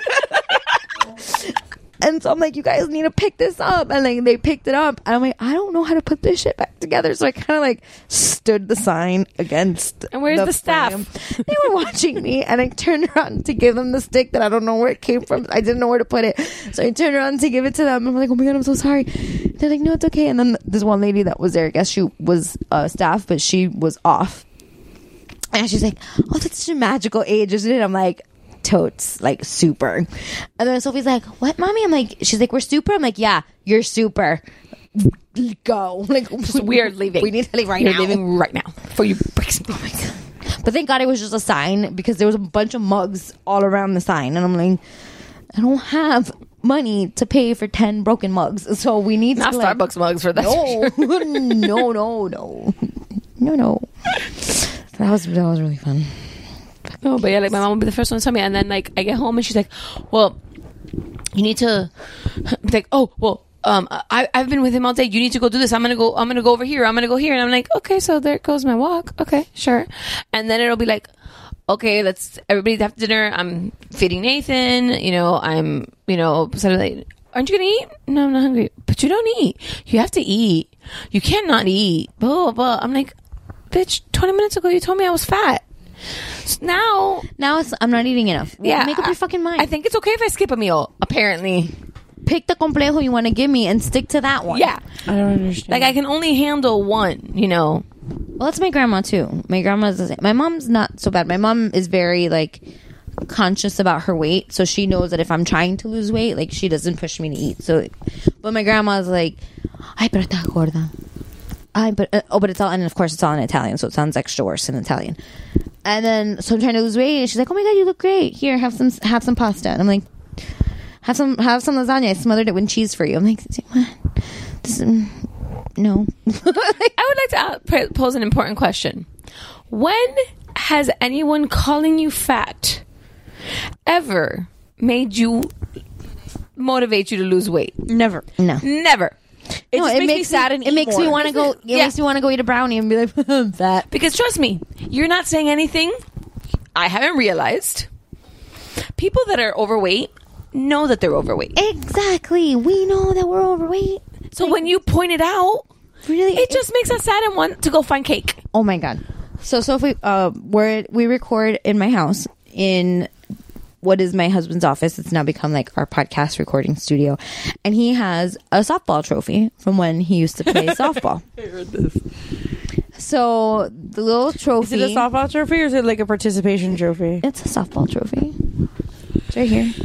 sorry. And so I'm like, you guys need to pick this up. And like they picked it up. And I'm like, I don't know how to put this shit back together. So I kind of like stood the sign against. And where's the, the staff? frame. They were watching me. And I turned around to give them the stick that I don't know where it came from. I didn't know where to put it. So I turned around to give it to them. I'm like, oh my God, I'm so sorry. They're like, no, it's okay. And then this one lady that was there, I guess she was uh, staff, but she was off. And she's like, oh, that's such a magical age, isn't it? I'm like, totes, like super. And then Sophie's like, what, mommy? I'm like, she's like, we're super. I'm like, yeah, you're super. Go. Like, we are leaving. We need to leave right You're now. leaving right now before you break something. Oh my God. But thank God it was just a sign because there was a bunch of mugs all around the sign. And I'm like, I don't have money to pay for ten broken mugs. So we need Not to like, Starbucks mugs for that. No, no, no, no. No, no. That was, that was really fun. No, but yeah, like my mom would be the first one to tell me, and then like I get home and she's like, "Well, you need to," like, "Oh, well, um, I I've been with him all day. You need to go do this. I'm gonna go. I'm gonna go over here. I'm gonna go here." And I'm like, "Okay, so there goes my walk. Okay, sure." And then it'll be like, "Okay, let's everybody have dinner. I'm feeding Nathan. You know, I'm you know, suddenly, aren't you gonna eat? No, I'm not hungry. But you don't eat. You have to eat. You can't not eat. Blah blah blah." I'm like, "Bitch, twenty minutes ago you told me I was fat." So now, now it's I'm not eating enough. Well, yeah, make up your fucking mind. I think it's okay if I skip a meal. Apparently, pick the complejo you want to give me and stick to that one. Yeah, I don't understand. Like I can only handle one. You know. Well, that's my grandma too. My grandma's the same. My mom's not so bad. My mom is very like conscious about her weight, so she knows that if I'm trying to lose weight, like she doesn't push me to eat. So, but my grandma's like, "Ay, pero está gorda." I but uh, oh, but it's all and of course it's all in Italian, so it sounds extra worse in Italian. And then so I'm trying to lose weight, and she's like, "Oh my God, you look great. Here, have some have some pasta." And I'm like, "Have some have some lasagna. I smothered it with cheese for you." I'm like, "What? This, um, no." I would like to uh, pose an important question. When has anyone calling you fat ever made you motivate you to lose weight? Never. No. Never. It no, just it makes, makes me sad me, and it eat makes more. me want to go. It Yeah. makes me want to go eat a brownie and be like, "I'm fat." Because trust me, you're not saying anything I haven't realized. People that are overweight know that they're overweight. Exactly. We know that we're overweight. So when you point it out, really, it just makes us sad and want to go find cake. Oh my God. So Sophie, uh, we're, we record in my house in what is my husband's office. It's now become like our podcast recording studio. And he has a softball trophy from when he used to play softball. I heard this. So the little trophy. Is it a softball trophy or is it like a participation trophy? It's a softball trophy. It's right here.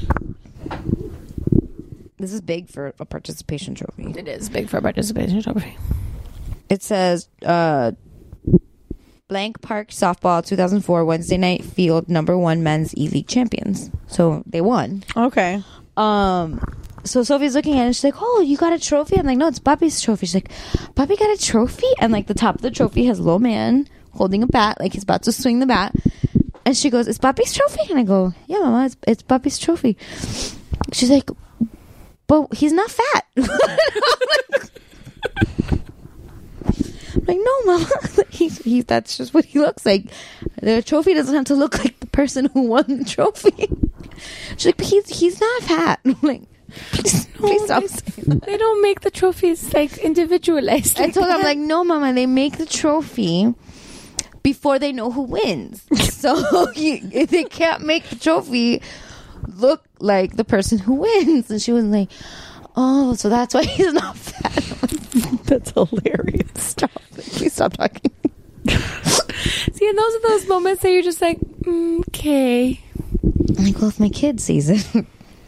This is big for a participation trophy. It is big for a participation trophy. It says, uh, Blank Park Softball two thousand four Wednesday Night Field number one men's E-League champions. So they won. Okay. Um, so Sophie's looking at it and she's like, "Oh, you got a trophy?" I'm like, "No, it's Papi's trophy." She's like, "Papi got a trophy?" And like the top of the trophy has a little man holding a bat, like he's about to swing the bat. And she goes, "It's Papi's trophy?" And I go, "Yeah, Mama, it's, it's Papi's trophy." She's like, "But he's not fat." I'm like, I'm like, "No, Mama, he's he. That's just what he looks like. The trophy doesn't have to look like the person who won the trophy." She's like, "But he's he's not fat." I'm like, please, No, please stop they, saying that. they don't make the trophies like individualized. I told her, I'm like, "No, Mama, they make the trophy before they know who wins. So you, they can't make the trophy look like the person who wins." And she was like, "Oh, so that's why he's not fat." That's hilarious. Stop. Please stop talking. See, and those are those moments that you're just like, mm, okay. Like, well, if my kid sees it.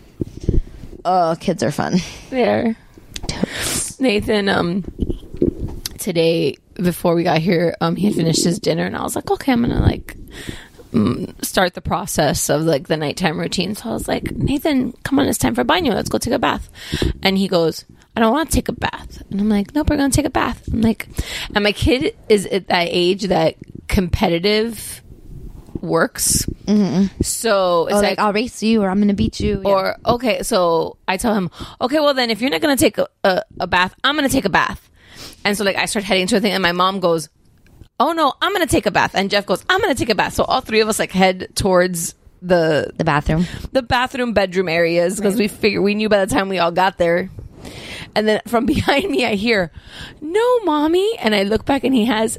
Oh, kids are fun. There. Nathan, um, today, before we got here, um, he had finished his dinner, and I was like, okay, I'm gonna like mm, start the process of like the nighttime routine. So I was like, Nathan, come on, it's time for baño. Let's go take a bath. And he goes, I don't want to take a bath. And I'm like, nope, we're gonna take a bath. I'm like, and my kid is at that age that competitive works. Mm-hmm. So it's oh, like, like, I'll race you, or I'm gonna beat you. Or yeah. Okay, so I tell him, okay, well then if you're not gonna take a, a, a bath, I'm gonna take a bath. And so like I start heading to a thing, and my mom goes, oh no, I'm gonna take a bath. And Jeff goes, I'm gonna take a bath. So all three of us like head towards the the bathroom, the bathroom bedroom areas, because right. we figured we knew by the time we all got there. And then from behind me, I hear, no, mommy. And I look back, and he has,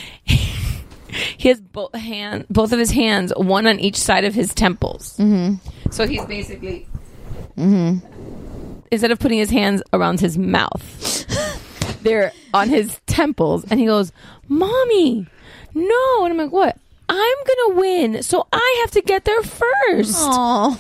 he has both hand, both of his hands, one on each side of his temples. Mm-hmm. So he's basically, mm-hmm. instead of putting his hands around his mouth, they're on his temples. And he goes, mommy, no. And I'm like, what? I'm gonna win, so I have to get there first. Aww.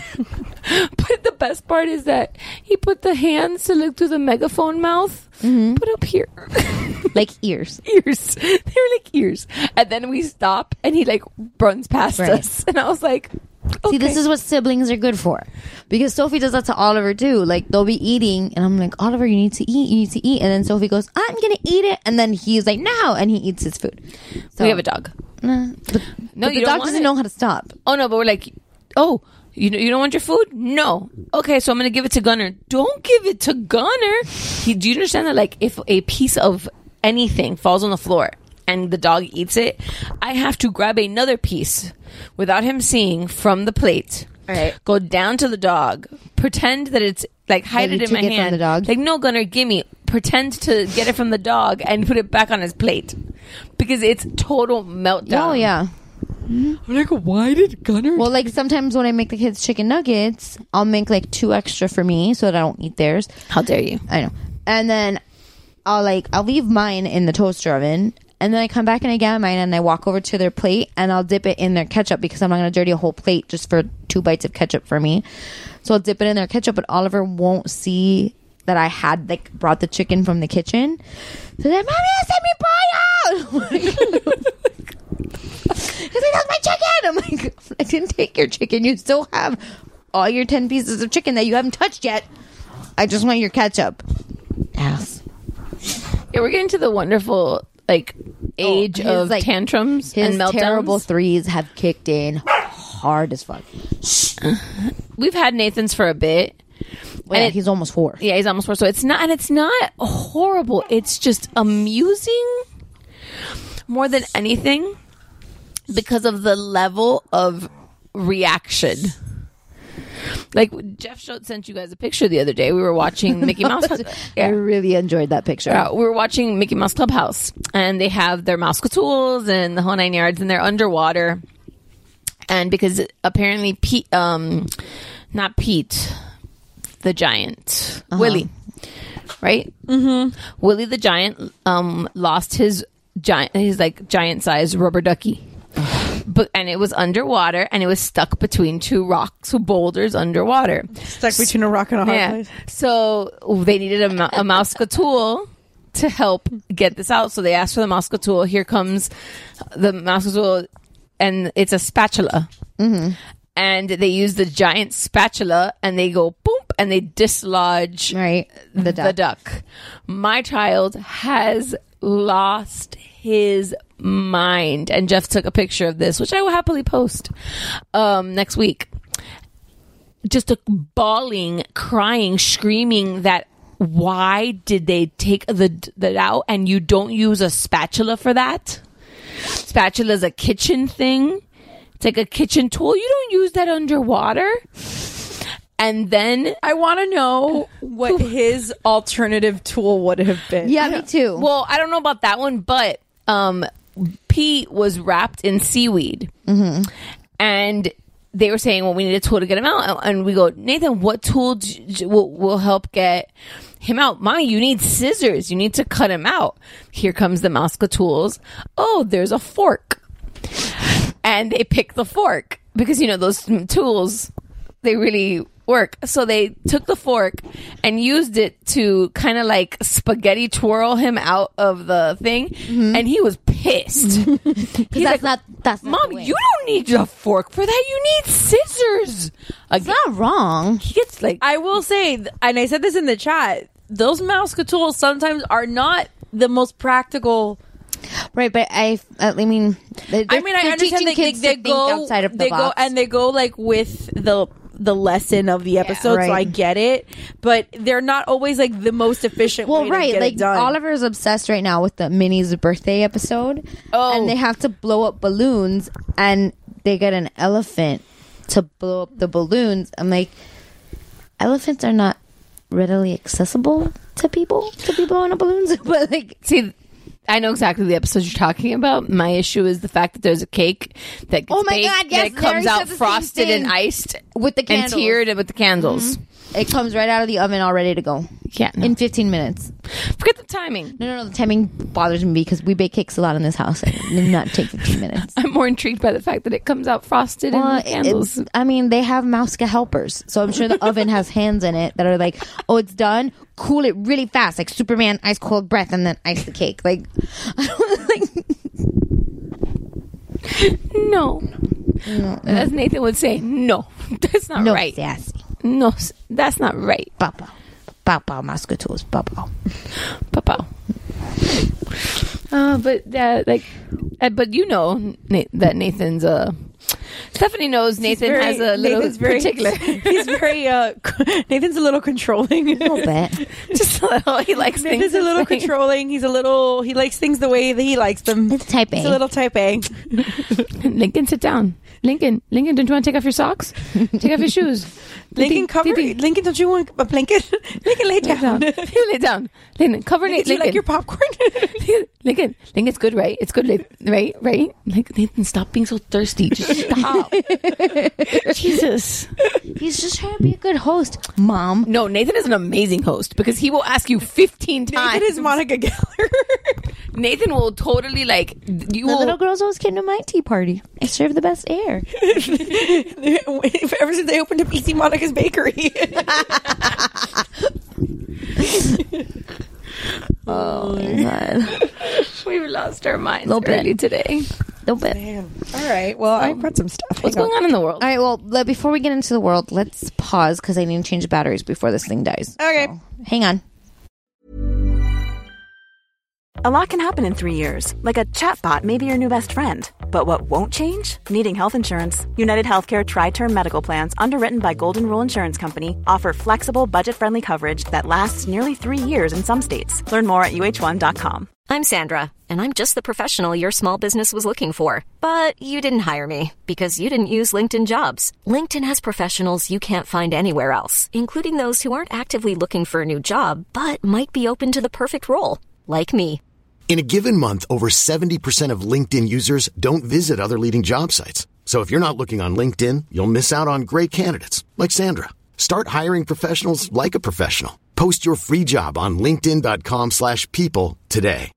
But the best part is that he put the hands to look through the megaphone mouth, mm-hmm. but up here. Like ears. Ears. They were like ears. And then we stop, and he like runs past right. us. And I was like, okay. See, this is what siblings are good for. Because Sophie does that to Oliver too. Like, they'll be eating, and I'm like, Oliver, you need to eat, you need to eat. And then Sophie goes, I'm gonna eat it. And then he's like, no. And he eats his food. So we have a dog. Nah, but, no, but the dog doesn't it. know how to stop. Oh no, but we're like, oh, you you don't want your food? No. Okay, so I'm gonna give it to Gunner. Don't give it to Gunner. He, do you understand that? Like, if a piece of anything falls on the floor and the dog eats it, I have to grab another piece without him seeing from the plate. All right. Go down to the dog. Pretend that it's like hide yeah, it in my it hand. From the dog. Like, no, Gunner, gimme. Pretend to get it from the dog and put it back on his plate, because it's total meltdown. Oh yeah. I'm like, why did Gunner? Well, like sometimes when I make the kids chicken nuggets, I'll make like two extra for me so that I don't eat theirs. How dare you? I know. And then I'll like I'll leave mine in the toaster oven, and then I come back and I get mine, and I walk over to their plate, and I'll dip it in their ketchup, because I'm not gonna dirty a whole plate just for two bites of ketchup for me. So I'll dip it in their ketchup, but Oliver won't see that I had like brought the chicken from the kitchen. So then, mommy, send me pollo. He's like, that's my chicken. I'm like, I didn't take your chicken. You still have all your ten pieces of chicken that you haven't touched yet. I just want your ketchup. Ass. Yeah, we're getting to the wonderful like age oh, his, of like, tantrums his and meltdowns. Terrible threes have kicked in hard as fuck. We've had Nathan's for a bit. Well, yeah, it, he's almost four. Yeah, he's almost four. So it's not, and it's not horrible. It's just amusing more than anything, because of the level of reaction. Like, Jeff showed, sent you guys a picture the other day. We were watching Mickey Mouse. Yeah. I really enjoyed that picture. Uh, we were watching Mickey Mouse Clubhouse, and they have their Mouse-Tools and the whole nine yards, and they're underwater. And because apparently Pete, um, not Pete, the giant, uh-huh. Willie, right? Mm-hmm. Willie the giant um, lost his giant, his like giant size rubber ducky. But and it was underwater, and it was stuck between two rocks, boulders underwater. Stuck between a rock and a hard yeah. place. So they needed a, a Mouse-Tool to help get this out. So they asked for the Mouse-Tool. Here comes the Mouse-Tool, and it's a spatula. Mm-hmm. And they use the giant spatula, and they go boom, and they dislodge right the duck. the duck. My child has lost his mind, and Jeff took a picture of this, which I will happily post um, next week. Just a bawling, crying, screaming that why did they take the that out, and you don't use a spatula for that? Spatula is a kitchen thing. It's like a kitchen tool. You don't use that underwater. And then I want to know what his alternative tool would have been. Yeah, me too. Well, I don't know about that one, but um, Pete was wrapped in seaweed. Mm-hmm. And they were saying, well, we need a tool to get him out. And we go, Nathan, what tool j- j- will, will help get him out? Mommy, you need scissors. You need to cut him out. Here comes the Mouse-Tools. Oh, there's a fork. and they picked the fork because, you know, those tools, they really work. So they took the fork and used it to kind of like spaghetti twirl him out of the thing. Mm-hmm. And he was pissed. He's that's like, not, that's not Mom, you don't need a fork for that. You need scissors. It's Again, not wrong. He gets like, I will say, and I said this in the chat, those mouse tools sometimes are not the most practical. Right, but I, I mean, I mean, I understand they, they, they go outside of the they box. go and they go like with the the lesson of the episode, yeah, right. So I get it, but they're not always like the most efficient. Well, way right, to get like it done. Oliver's obsessed right now with the Minnie's birthday episode, oh. and they have to blow up balloons, and they get an elephant to blow up the balloons. I'm like, elephants are not readily accessible to people to be blowing up balloons, but like, see. I know exactly the episode you're talking about. My issue is the fact that there's a cake that gets oh my baked, God, yes, that it comes Mary out frosted and iced with the candles. And tiered and with the candles. Mm-hmm. It comes right out of the oven all ready to go. Yeah, no. In fifteen minutes. Forget the timing. No, no, no. The timing bothers me because we bake cakes a lot in this house. It did not take fifteen minutes. I'm more intrigued by the fact that it comes out frosted well, and with candles. I mean, they have Mouska helpers, so I'm sure the oven has hands in it that are like, oh, it's done. Cool it really fast, like Superman, ice cold breath, and then ice the cake. Like, like no. no, as Nathan would say, no, that's not no, right. Sassy. No, that's not right. Papa, Papa, Mouska tools, Papa, Papa. Uh, but uh, like, uh, but you know Na- that Nathan's uh. Stephanie knows Nathan very, has a little Nathan's very, particular. He's very uh, Nathan's a little controlling. A little bit, just a little. He likes Nathan's things. a little controlling. He's a little. He likes things the way that he likes them. It's type A. He's a little type A. Lincoln, sit down. Lincoln, Lincoln, don't you want to take off your socks? Take off your shoes. Lincoln, cover. Lincoln, don't you want a blanket? Lincoln, lay down. Lay down. lay down. Lincoln, cover. Lincoln, Lincoln. You like your popcorn? Lincoln, Lincoln, it's good, right? It's good, right? Right? Like, Nathan, stop being so thirsty. Just stop. Jesus. He's just trying to be a good host, Mom. No, Nathan is an amazing host because he will ask you fifteen times. Nathan is Monica Geller. Nathan will totally like you. The will, little girls always came to my tea party. I serve the best air. Ever since I opened up Easy Monica's Bakery. Oh my God. We've lost our minds Little early bit. today. Little bit. Man. All right. Well, so, I brought some stuff. What's going on in the world? All right. Well, le- before we get into the world, let's pause because I need to change the batteries before this thing dies. Okay. So, hang on. A lot can happen in three years. Like a chatbot may be your new best friend. But what won't change? Needing health insurance. United Healthcare Tri-Term Medical Plans, underwritten by Golden Rule Insurance Company, offer flexible, budget-friendly coverage that lasts nearly three years in some states. Learn more at U H one dot com. I'm Sandra, and I'm just the professional your small business was looking for. But you didn't hire me because you didn't use LinkedIn Jobs. LinkedIn has professionals you can't find anywhere else, including those who aren't actively looking for a new job, but might be open to the perfect role, like me. In a given month, over seventy percent of LinkedIn users don't visit other leading job sites. So if you're not looking on LinkedIn, you'll miss out on great candidates like Sandra. Start hiring professionals like a professional. Post your free job on linkedin dot com slash people today.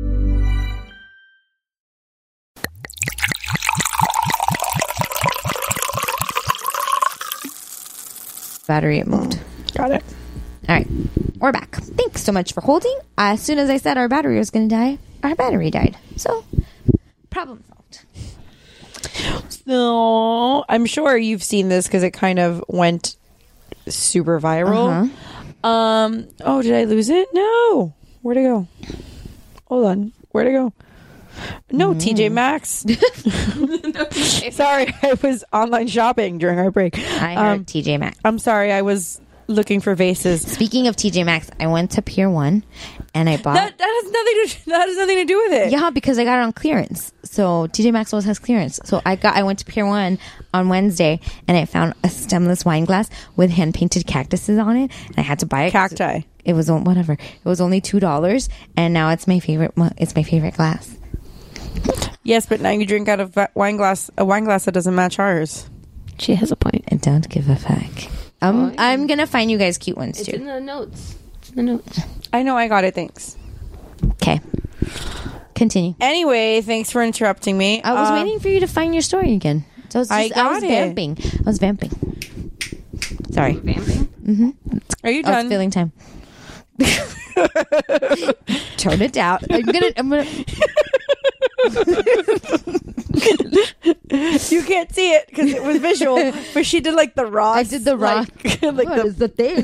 Battery, it moved. Got it. All right. We're back. Thanks so much for holding. As soon as I said our battery was going to die, our battery died. So, problem solved. So, I'm sure you've seen this because it kind of went super viral. Uh-huh. Um. Oh, did I lose it? No. Where'd it go? Hold on. Where'd it go? No, mm. T J Maxx. Sorry, I was online shopping during our break. I heard um, T J Maxx. I'm sorry, I was looking for vases. Speaking of T J Maxx, I went to Pier One and I bought. That, that has nothing to. That has nothing to do with it. Yeah, because I got it on clearance. So T J Maxx always has clearance. So I got. I went to Pier One on Wednesday and I found a stemless wine glass with hand painted cactuses on it, and I had to buy it. Cacti. It was whatever. It was only two dollars, and now it's my favorite. It's my favorite glass. Yes, but now you drink out of a wine glass, a wine glass that doesn't match ours. She has a point. I don't give a fuck. Um, oh, yeah. I'm gonna find you guys cute ones it's too. It's in the notes. It's in the notes. I know. I got it. Thanks. Okay. Continue. Anyway, thanks for interrupting me. I was Um, waiting for you to find your story again. So I was, just, I I got was it. vamping. I was vamping. Sorry. Vamping? Mm-hmm. Are you I was done? filling time. Turn it down. I'm gonna. I'm gonna. You can't see it because it was visual, but she did like the Ross. I did the rock. Like, like What the, is the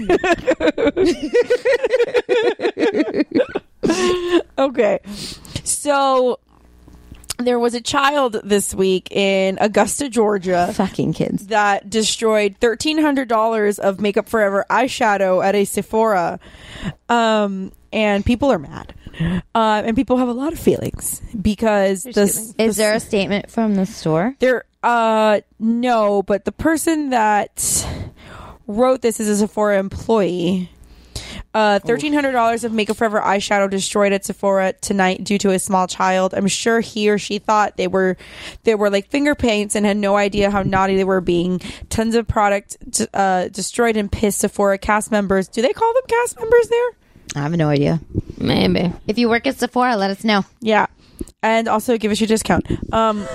thing? Okay, so there was a child this week in Augusta, Georgia. Fucking kids. That destroyed thirteen hundred dollars of Makeup Forever eyeshadow at a Sephora. Um, and people are mad. Uh, and people have a lot of feelings because this Is there a statement from the store? There, uh, no, but the person that wrote this is a Sephora employee. Uh, thirteen hundred dollars of Makeup Forever eyeshadow destroyed at Sephora tonight due to a small child. I'm sure he or she thought they were they were like finger paints and had no idea how naughty they were being. Tons of product uh, destroyed and pissed Sephora cast members. Do they call them cast members there? I have no idea. Maybe. If you work at Sephora, let us know. Yeah. And also give us your discount. Um,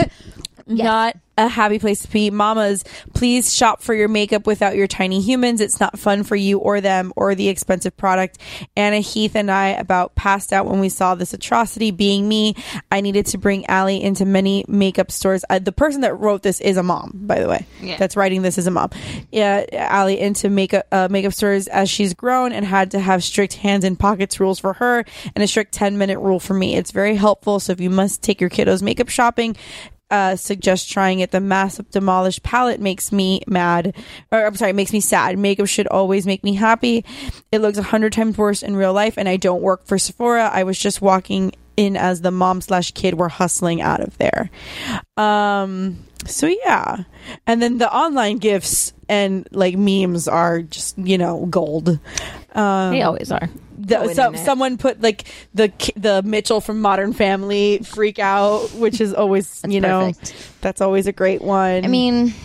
Not a happy place to be. Mamas, please shop for your makeup without your tiny humans. It's not fun for you or them or the expensive product. Anna, Heath, and I about passed out when we saw this atrocity. Being me, I needed to bring Allie into many makeup stores. Uh, the person that wrote this is a mom, by the way. Yeah. That's writing this is a mom. Yeah, Allie into makeup uh, makeup stores as she's grown and had to have strict hands in pockets rules for her and a strict ten minute rule for me. It's very helpful. So if you must take your kiddos makeup shopping, Uh, suggest trying it. The massive demolished palette makes me mad. Or I'm sorry, makes me sad. Makeup should always make me happy. It looks a hundred times worse in real life, and I don't work for Sephora. I was just walking in as the mom slash kid were hustling out of there. Um. So yeah, and then the online gifts and like memes are just you know gold. Um, They always are. The, so, someone put like the ki- the Mitchell from Modern Family freak out, which is always you know perfect. that's always a great one. I mean,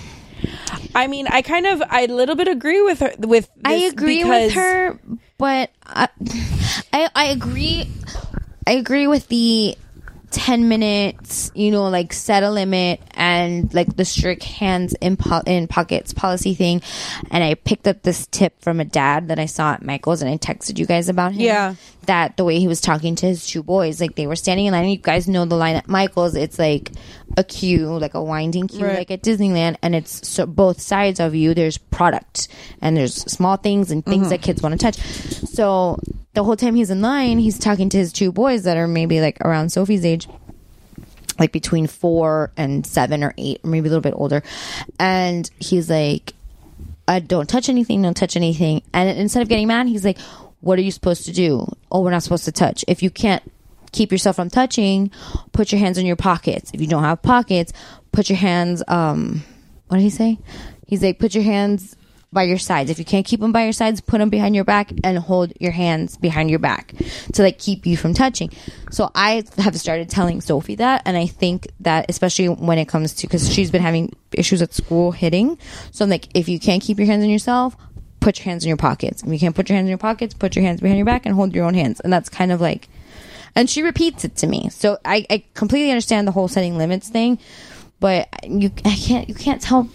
I mean, I kind of I a little bit agree with her with. This I agree because with her, but I, I I agree. I agree with the ten minutes, you know, like set a limit and like the strict hands in po- in pockets policy thing. And I picked up this tip from a dad that I saw at Michael's, and I texted you guys about him. Yeah. That the way he was talking to his two boys, like they were standing in line. And you guys know the line at Michael's. It's like a queue, like a winding queue, Right. like at Disneyland, and it's so both sides of you. There's product and there's small things and things Mhm. that kids want to touch. So the whole time he's in line, he's talking to his two boys that are maybe like around Sophie's age, like between four and seven or eight, or maybe a little bit older. And he's like, I don't touch anything, don't touch anything. And instead of getting mad, he's like, what are you supposed to do? Oh, we're not supposed to touch. If you can't keep yourself from touching, put your hands in your pockets. If you don't have pockets, put your hands, um, what did he say? He's like, put your hands by your sides. If you can't keep them by your sides, put them behind your back and hold your hands behind your back to like keep you from touching. So I have started telling Sophie that, and I think that especially when it comes to, because she's been having issues at school hitting. So I'm like, if you can't keep your hands on yourself, put your hands in your pockets. If you can't put your hands in your pockets, put your hands behind your back and hold your own hands. And that's kind of like, and she repeats it to me. So I, I completely understand the whole setting limits thing, but you I can't you can't tell.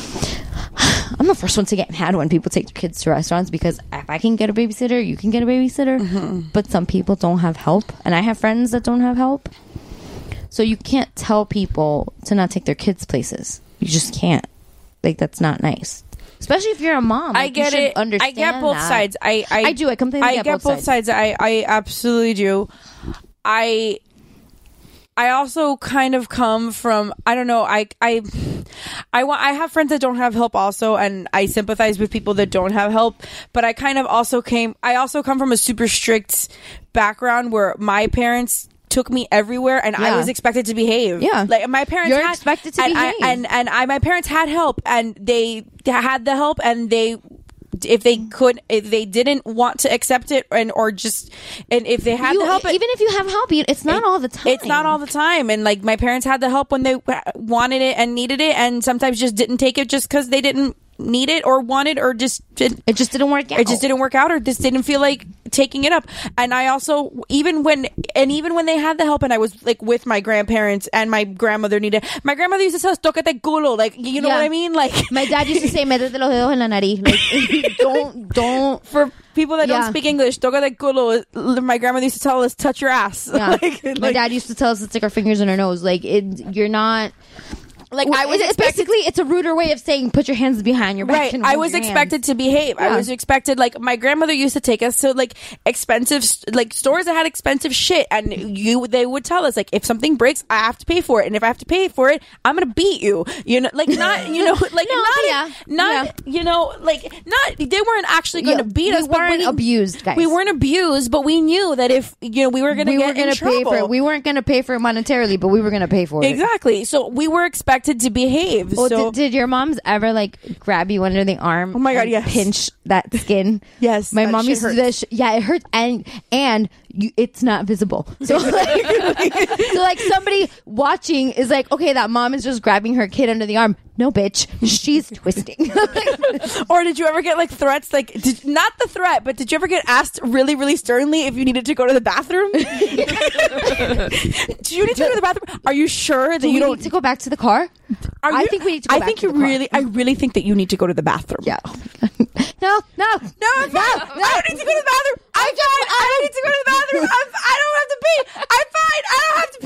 I'm the first one to get mad when people take their kids to restaurants, because if I can get a babysitter, you can get a babysitter. Mm-hmm. But some people don't have help, and I have friends that don't have help. So you can't tell people to not take their kids places. You just can't. Like, that's not nice. Especially if you're a mom. I Like, get you should it. Understand I get both that. sides. I, I I do. I completely I get, get both, sides. I I absolutely do. I I also kind of come from I don't know. I I I want. I have friends that don't have help also, and I sympathize with people that don't have help. But I kind of also came. I also come from a super strict background where my parents took me everywhere, and I Yeah. was expected to behave. Yeah. Like my parents You're had, expected to and behave. I, and and I my parents had help, and they had the help, and they. If they could, if they didn't want to accept it, and or just, and if they had You- the help, even if you have help, you- it's not it- all the time. It's not all the time, and like my parents had the help when they wanted it and needed it, and sometimes just didn't take it just because they didn't need it or want it or just did, it just didn't work out. It just didn't work out, or just didn't feel like taking it up. And I also, even when, and even when they had the help and I was like with my grandparents and my grandmother needed, my grandmother used to tell us, tócate culo. Like, you know Yeah. what I mean? Like, my dad used to say, métete los dedos en la nariz. Like, don't, don't. For people that Yeah. don't speak English, tócate culo. My grandmother used to tell us, touch your ass. Yeah. like, my like- dad used to tell us to stick our fingers in our nose. Like, it, you're not. Like, Well, I was it's expected- basically it's a ruder way of saying put your hands behind your back. Right. and I hold was your expected hands. to behave. I Yeah. was expected, like, my grandmother used to take us to, like, expensive, like, stores that had expensive shit. And you, they would tell us, like, if something breaks, I have to pay for it. And if I have to pay for it, I'm going to beat you. You know, like, not, you know, like, No, not, yeah. not, you know, like, not, they weren't actually going to Yeah, beat we us. but weren't we- abused, guys. We weren't abused, but we knew that if, you know, we were going to we get were gonna in pay trouble. for it. We weren't going to pay for it monetarily, but we were going to pay for it. Exactly. So we were expected to behave. Well, so did, did your moms ever like grab you under the arm? Oh my God, and yes. pinch that skin. Yes, my that mom shit used to do that. Sh- yeah, it hurts, and and you, it's not visible. So like, so like somebody watching is like, okay, that mom is just grabbing her kid under the arm. No, bitch, she's twisting. Or did you ever get like threats? Like, did, not the threat, but did you ever get asked really, really sternly if you needed to go to the bathroom? Do you need to go to the bathroom? Are you sure that Do you we don't need to go back to the car? Are I you- think we need to go I back think to you the car. really, I really think that you need to go to the bathroom. Yeah. No, no, No, I'm fine. I don't need to go to the bathroom. I'm fine. I don't need to go to the bathroom. I'm, I don't have to pee. I'm fine. I don't have to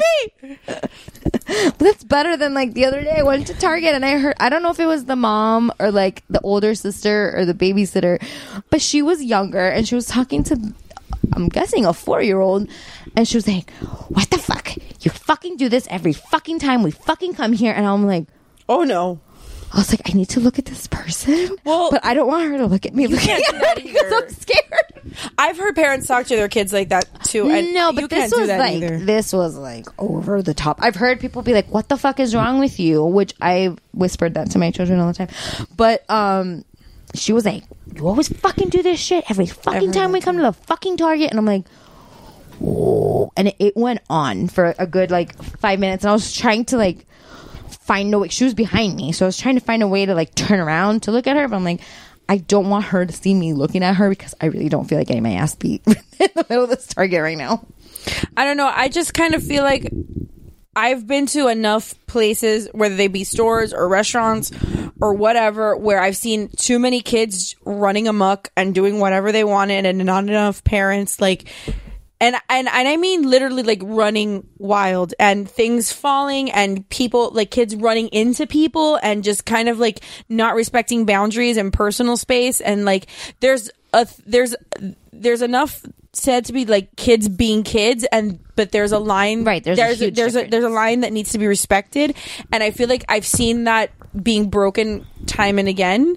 pee. That's better than like the other day I went to Target and I heard, I don't know if it was the mom or like the older sister or the babysitter, but she was younger and she was talking to, I'm guessing, a four-year-old, and she was like, what the fuck? You fucking do this every fucking time we fucking come here. And I'm like, oh no. I was like, I need to look at this person, Well, but I don't want her to look at me looking can't do at that her because either. I'm scared. I've heard parents talk to their kids like that too. And No, but you this can't do was that like either. this was like over the top. I've heard people be like, "What the fuck is wrong with you?" Which I whispered that to my children all the time. But um, she was like, "You always fucking do this shit every fucking time we come to the fucking Target," and I'm like, "Whoa!" And it, it went on for a good like five minutes, and I was trying to like find a way. She was behind me, so I was trying to find a way to like turn around to look at her, but I'm like, I don't want her to see me looking at her because I really don't feel like getting my ass beat in the middle of this Target right now. I don't know. I just kind of feel like I've been to enough places, whether they be stores or restaurants or whatever, where I've seen too many kids running amok and doing whatever they wanted and not enough parents like... And, and and I mean literally like running wild and things falling and people like kids running into people and just kind of like not respecting boundaries and personal space and like there's a there's there's enough said to be like kids being kids and but there's a line right there's there's a a, huge there's a there's a line that needs to be respected and I feel like I've seen that being broken time and again.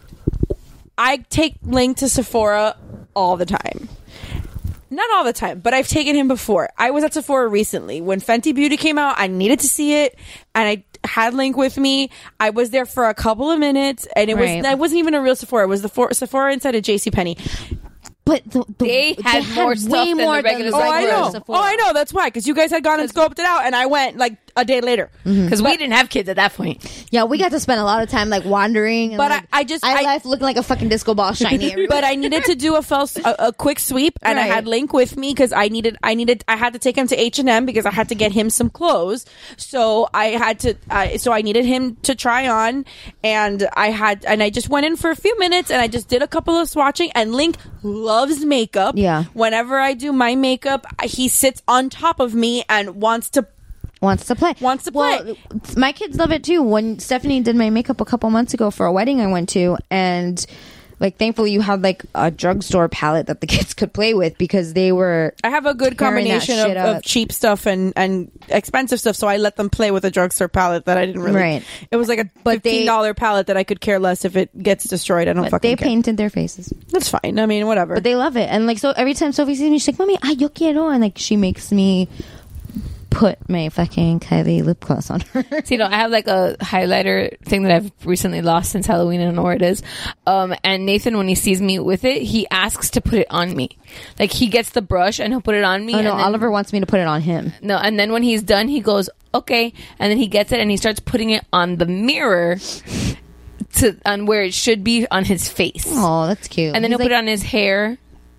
I take Link to Sephora all the time. Not all the time, but I've taken him before. I was at Sephora recently. When Fenty Beauty came out, I needed to see it, and I had Link with me. I was there for a couple of minutes, and it Right. was that wasn't even a real Sephora. It was the for, Sephora inside of JCPenney. But the, the, They had more stuff way than the more regular Oh, I know. Sephora. Oh, I know. That's why, because you guys had gone and scoped it out, and I went like a day later. Because we didn't have kids at that point. Yeah, we got to spend a lot of time like wandering. And, But like, I- I just- I, I- left looking like a fucking disco ball shiny. everywhere. But I needed to do a fell, a, a quick sweep, and I Right. had Link with me because I needed, I needed, I had to take him to H and M because I had to get him some clothes. So I had to, uh, so I needed him to try on, and I had, and I just went in for a few minutes, and I just did a couple of swatching. And Link loves makeup. Yeah. Whenever I do my makeup, he sits on top of me and wants to. Wants to play. Wants to well, play. My kids love it too. When Stephanie did my makeup a couple months ago for a wedding I went to, and like thankfully you had like a drugstore palette that the kids could play with because they were. I have a good tearing that combination of, shit of up. cheap stuff and, and expensive stuff, so I let them play with a drugstore palette that I didn't really. Right. It was like a But they- fifteen dollar palette that I could care less if it gets destroyed. I don't But fucking they care. painted their faces. That's fine. I mean, whatever. But they love it. And like, so every time Sophie sees me, she's like, Mommy, ay, yo quiero. And like, she makes me put my fucking Kylie lip gloss on her. So, you know, I have like a highlighter thing that I've recently lost since Halloween. I don't know where it is. Um, and Nathan, when he sees me with it, he asks to put it on me. Like, he gets the brush and he'll put it on me. Oh no, and then, Oliver wants me to put it on him. No, and then when he's done, he goes, okay. And then he gets it and he starts putting it on the mirror to on where it should be on his face. Oh, that's cute. And then He's he'll put like- it on his hair.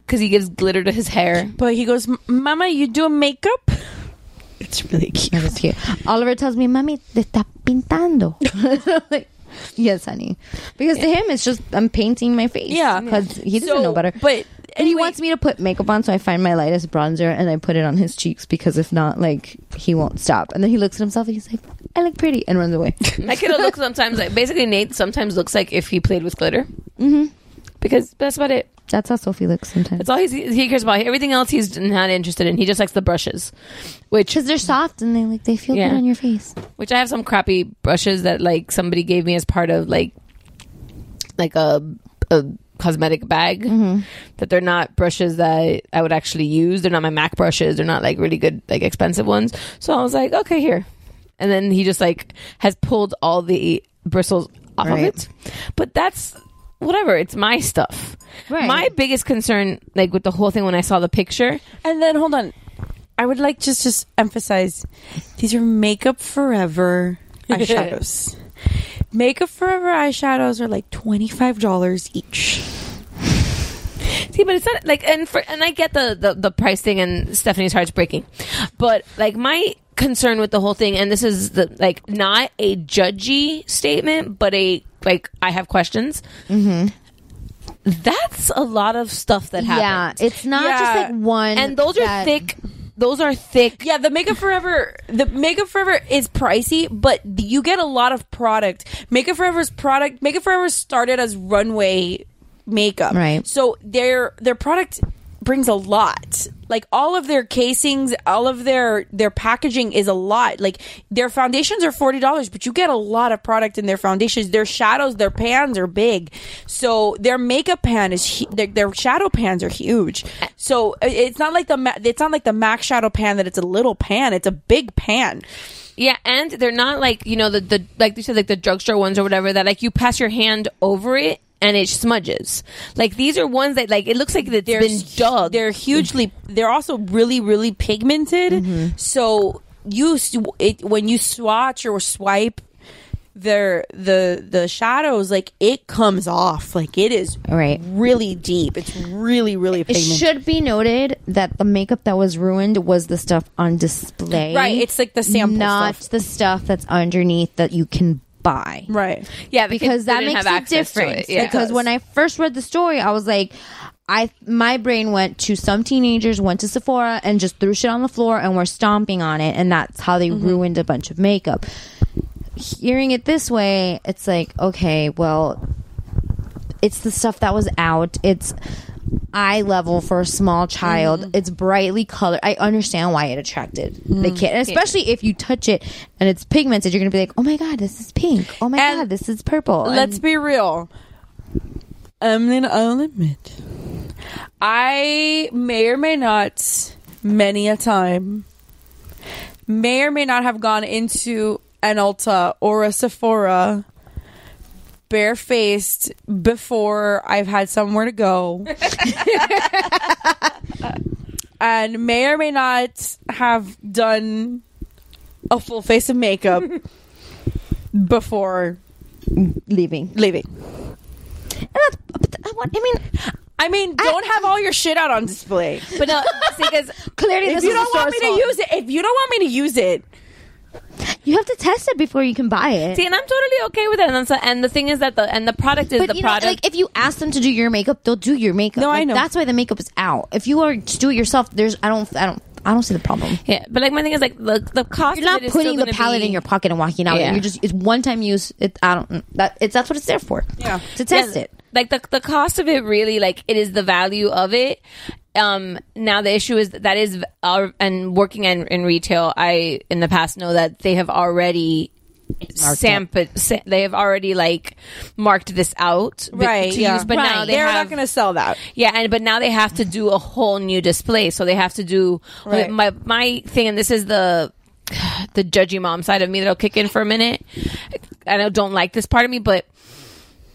because he gives glitter to his hair. But he goes, Mama, you do makeup? It's really cute. That is cute. Oliver tells me, Mami, te está pintando. Like, yes, honey. Because to him, it's just, I'm painting my face. Yeah. Because he doesn't So, know better. But and he wants me to put makeup on, so I find my lightest bronzer and I put it on his cheeks, because if not, like, he won't stop. And then he looks at himself and he's like, I look pretty, and runs away. My kid will look sometimes like, basically Nate sometimes looks like if he played with glitter. Mm-hmm. Because that's about it. That's how Sophie looks sometimes. That's all he's, he cares about. Everything else he's not interested in. He just likes the brushes, which because they're soft and they like they feel Yeah. good on your face. Which I have some crappy brushes that like somebody gave me as part of like like a, a cosmetic bag. Mm-hmm. That they're not brushes that I would actually use. They're not my MAC brushes. They're not like really good like expensive ones. So I was like, okay, here. And then he just like has pulled all the bristles off Right. of it. But that's whatever. It's my stuff. Right. My biggest concern, like with the whole thing, when I saw the picture, And then, hold on. I would like just just emphasize, these are Makeup Forever eyeshadows. Makeup Forever eyeshadows are like twenty-five dollars each. see, but it's not like, and for, and I get the, the the price thing, and Stephanie's heart's breaking, but like my concern with the whole thing, and this is the like not a judgy statement, but a like I have questions. Mm-hmm. That's a lot of stuff that happened. Yeah, it's not Yeah. just like one. And those are that- thick. Those are thick. Yeah, the Makeup Forever, the Makeup Forever is pricey, but you get a lot of product. Makeup Forever's product, Makeup Forever started as runway makeup, Right. So their their product brings a lot. Like all of their casings, all of their their packaging is a lot. Like their foundations are forty dollars, but you get a lot of product in their foundations. Their shadows, their pans are big. So their makeup pan is hu- their, their shadow pans are huge. So it- it's not like the Ma- it's not like the MAC shadow pan that it's a little pan. It's a big pan. Yeah, and they're not like, you know, the, the like you said, like the drugstore ones or whatever, that like you pass your hand over it and it smudges. Like these are ones that like it looks like it's They're been s- dug. They're hugely. They're also really, really pigmented. Mm-hmm. So you s- it, when you swatch or swipe their the the shadows, like it comes off. Like it is Right. really deep. It's really, really It pigmented. should be noted that the makeup that was ruined was the stuff on display. Right, it's like the sample not stuff. the stuff that's underneath that you can buy. Right. yeah, Because they that didn't makes have a access to difference. it. Yeah. Because when I first read the story, I was like, I my brain went to some teenagers went to Sephora and just threw shit on the floor and were stomping on it, and that's how they ruined a bunch of makeup. Hearing it this way, it's like, okay, well, it's the stuff that was out. It's eye level for a small child. Mm-hmm. It's brightly colored. I understand why it attracted Mm-hmm. the kid, and especially if you touch it and it's pigmented, you're gonna be like, oh my god, this is pink. Oh my And god, this is purple. Let's And- be real. I'm gonna I'll admit, I may or may not, many a time, may or may not have gone into an Ulta or a Sephora barefaced before I've had somewhere to go. And may or may not have done a full face of makeup before leaving. Leaving. And that's, but th- what I mean, I mean, don't have all your shit out on display. But no, because clearly if this you is don't the want me store's to fault. use it, if you don't want me to use it, you have to test it before you can buy it. see, and I'm totally okay with it. And, I'm so, and the thing is that the and the product is But the you know, product. like if you ask them to do your makeup, they'll do your makeup. No, I Like, know. That's why the makeup is out. If you are to do it yourself, there's I don't I don't I don't see the problem. yeah, but like my thing is like the the cost. You're not of it is putting still the gonna palette be, in your pocket and walking out. Yeah. You're just it's one time use. It I don't that it's that's what it's there for. Yeah. to test Yeah, it. Like the the cost of it really, like it is the value of it. Um, now the issue is that, that is our and working in, in retail. I in the past know that they have already marked sampled. Sa- they have already like marked this out, b- right? To yeah, use, but now they they're have, not going to sell that. Yeah, and but now they have to do a whole new display. So they have to do Right. my my thing, and this is the the judgy mom side of me that'll kick in for a minute. And I don't like this part of me, but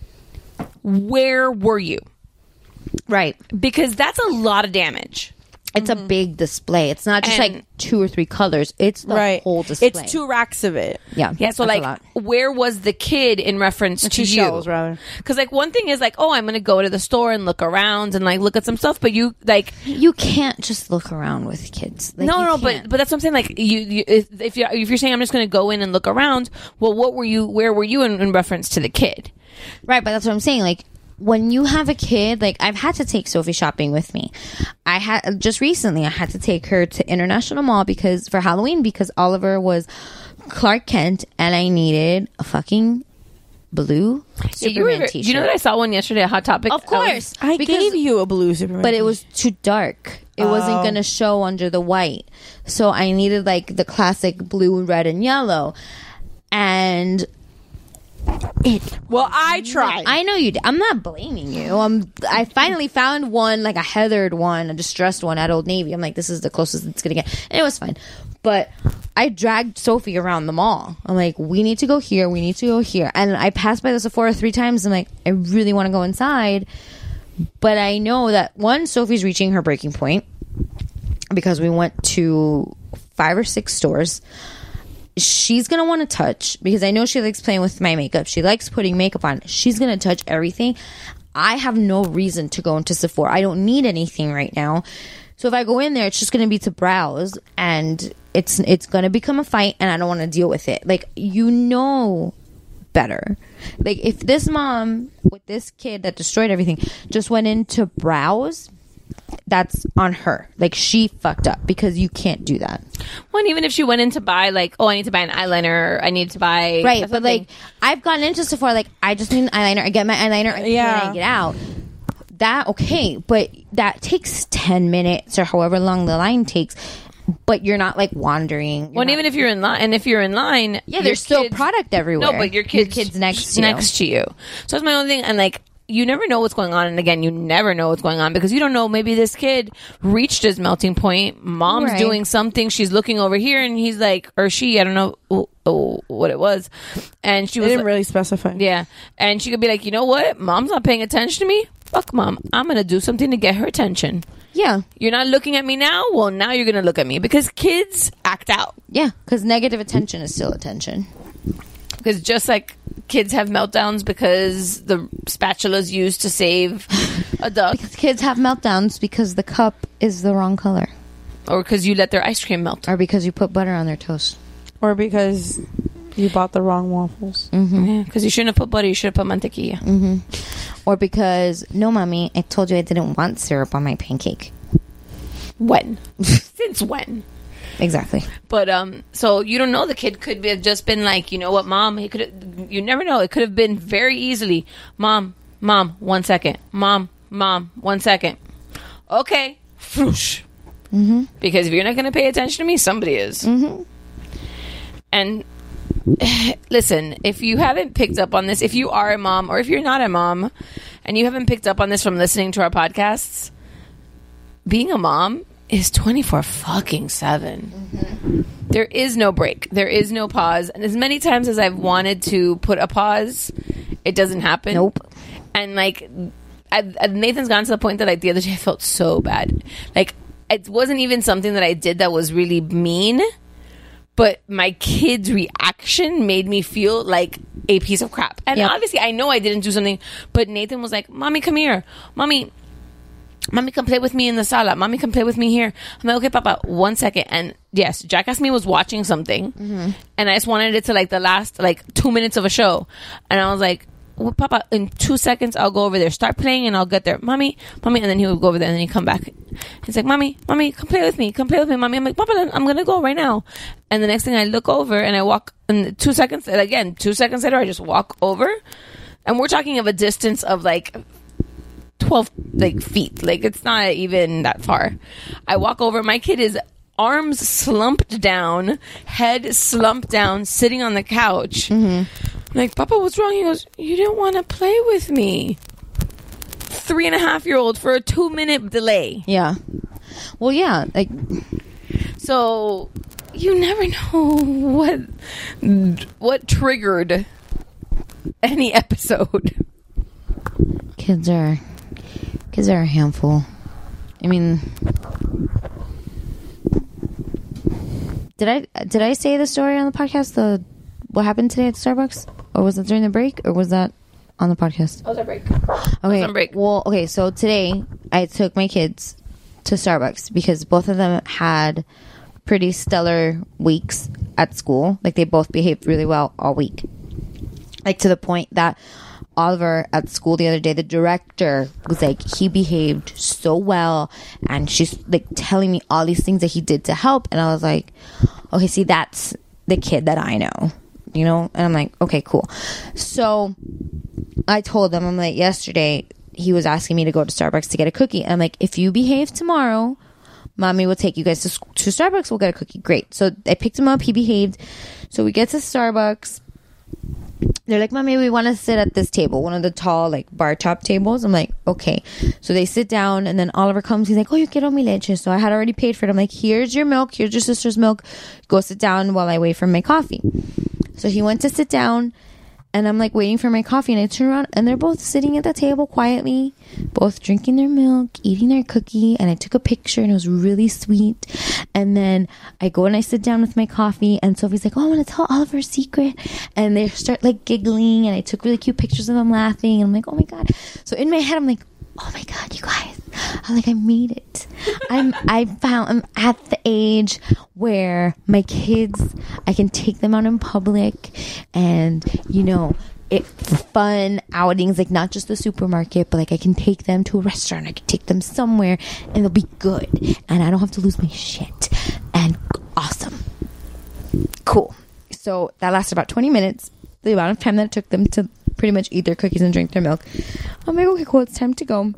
where were you? Right. Because that's a lot of damage. It's mm-hmm. a big display. It's not just and, like two or three colors. It's the right. whole display. It's two racks of it. Yeah. Yeah. So like, where was the kid in reference to you? Shelves, rather. Because like one thing is like, oh, I'm going to go to the store and look around and like look at some stuff. But you like, you can't just look around with kids. Like, no, no. Can't. But but that's what I'm saying. Like you, you if, if you if you're saying I'm just going to go in and look around, well, what were you? Where were you in, in reference to the kid? Right. But that's what I'm saying. Like. When you have a kid, like I've had to take Sophie shopping with me. I had just recently I had to take her to International Mall because for Halloween because Oliver was Clark Kent and I needed a fucking blue Superman yeah, you were, t-shirt. Do you know that I saw one yesterday at Hot Topic? Of course. I, was, I because, gave you a blue Superman but t-shirt. it was too dark. It oh. wasn't going to show under the white. So I needed like the classic blue, red, and yellow. And it well I tried I know you did. I'm not blaming you. I'm I finally found one like a heathered one, a distressed one at Old Navy. I'm like, this is the closest it's gonna get, and it was fine. But I dragged Sophie around the mall. I'm like, we need to go here, we need to go here, and I passed by the Sephora three times. I'm like, I really want to go inside, but I know that one, Sophie's reaching her breaking point because we went to five or six stores. She's going to want to touch because I know she likes playing with my makeup. She likes putting makeup on. She's going to touch everything. I have no reason to go into Sephora. I don't need anything right now. So if I go in there, it's just going to be to browse and it's it's going to become a fight and I don't want to deal with it. Like, you know better. Like, if this mom with this kid that destroyed everything just went in to browse, that's on her. Like, she fucked up because you can't do that. Well, and even if she went in to buy like, oh, I need to buy an eyeliner, I need to buy right, something. but like I've gotten into Sephora, like I just need an eyeliner. I get my eyeliner, yeah, and I get out. That okay, but that takes ten minutes or however long the line takes. But you're not like wandering. Well, and even if you're in line, and if you're in line, yeah, there's still kids, to everywhere. No, but your kids, your kids next to next you. to you. So that's my only thing, and like. You never know what's going on. And again, you never know what's going on because you don't know. Maybe this kid reached his melting point. Mom's right. doing something. She's looking over here and he's like, or she, I don't know oh, oh, what it was. And she they was didn't like, really specify. Yeah. And she could be like, you know what? Mom's not paying attention to me. Fuck mom. I'm going to do something to get her attention. Yeah. You're not looking at me now? Well, now you're going to look at me because kids act out. Yeah. Because negative attention is still attention. Because just like kids have meltdowns because the spatula's used to save a duck. Because kids have meltdowns because the cup is the wrong color. Or because you let their ice cream melt. Or because you put butter on their toast. Or because you bought the wrong waffles. Mm-hmm. Yeah, because you shouldn't have put butter, you should have put mantequilla. Mm-hmm. Or because, no, mommy, I told you I didn't want syrup on my pancake. When? Since when? Exactly. But um so you don't know, the kid could have just been like, you know what, mom, he could you never know, it could have been very easily, mom mom one second, mom mom one second, okay, whoosh. Mm-hmm. Because if you're not going to pay attention to me, somebody is. Mm-hmm. And listen, if you haven't picked up on this, if you are a mom or if you're not a mom and you haven't picked up on this from listening to our podcasts, being a mom is twenty-four fucking seven. Mm-hmm. There is no break. There is no pause. And as many times as I've wanted to put a pause, it doesn't happen. Nope. And like, I, I, Nathan's gotten to the point that like the other day I felt so bad. Like, it wasn't even something that I did that was really mean, but my kid's reaction made me feel like a piece of crap. And yep. obviously I know I didn't do something, but Nathan was like, mommy, come here. Mommy, Mommy, come play with me in the sala. Mommy, come play with me here. I'm like, okay, Papa, one second. And yes, Jack asked me was watching something. Mm-hmm. And I just wanted it to like the last like two minutes of a show. And I was like, well, Papa, in two seconds, I'll go over there. Start playing and I'll get there. Mommy, Mommy. And then he would go over there and then he'd come back. He's like, Mommy, Mommy, come play with me. Come play with me, Mommy. I'm like, Papa, I'm going to go right now. And the next thing I look over and I walk, and two seconds, and again, two seconds later, I just walk over. And we're talking of a distance of like twelve like feet. Like, it's not even that far. I walk over. My kid is arms slumped down, head slumped down, sitting on the couch. Mm-hmm. I'm like, Papa, what's wrong? He goes, you didn't want to play with me. Three and a half year old for a two minute delay. Yeah. Well, yeah. Like, so you never know what what triggered any episode. Kids are kids are a handful. I mean, did I did I say the story on the podcast? The what happened today at Starbucks, or was it during the break, or was that on the podcast? Oh, was that break? Okay. On break. Well, okay. So today I took my kids to Starbucks because both of them had pretty stellar weeks at school. Like they both behaved really well all week. Like to the point that Oliver at school the other day, the director was like, he behaved so well, and she's like telling me all these things that he did to help, and I was like, okay, see, that's the kid that I know, you know. And I'm like, okay, cool. So I told them, I'm like, yesterday he was asking me to go to Starbucks to get a cookie, and I'm like, if you behave tomorrow, mommy will take you guys to, to Starbucks, we'll get a cookie. Great. So I picked him up, he behaved. So we get to Starbucks. They're like, mommy, we want to sit at this table, one of the tall, like, bar top tables. I'm like, okay. So they sit down, and then Oliver comes. He's like, oh, you quiero mi leche. So I had already paid for it. I'm like, here's your milk. Here's your sister's milk. Go sit down while I wait for my coffee. So he went to sit down, and I'm, like, waiting for my coffee. And I turn around, and they're both sitting at the table quietly, both drinking their milk, eating their cookie. And I took a picture, and it was really sweet. And then I go and I sit down with my coffee, and Sophie's like, oh, I want to tell Oliver a secret. And they start like giggling, and I took really cute pictures of them laughing, and I'm like, oh my God. So in my head, I'm like, oh my God, you guys. I'm like, I made it. I'm, I found, I'm at the age where my kids, I can take them out in public, and, you know, it fun outings, like not just the supermarket, but like I can take them to a restaurant, I can take them somewhere, and they'll be good, and I don't have to lose my shit. And awesome, cool. So that lasted about twenty minutes, the amount of time that it took them to pretty much eat their cookies and drink their milk. I'm like, okay, cool, it's time to go.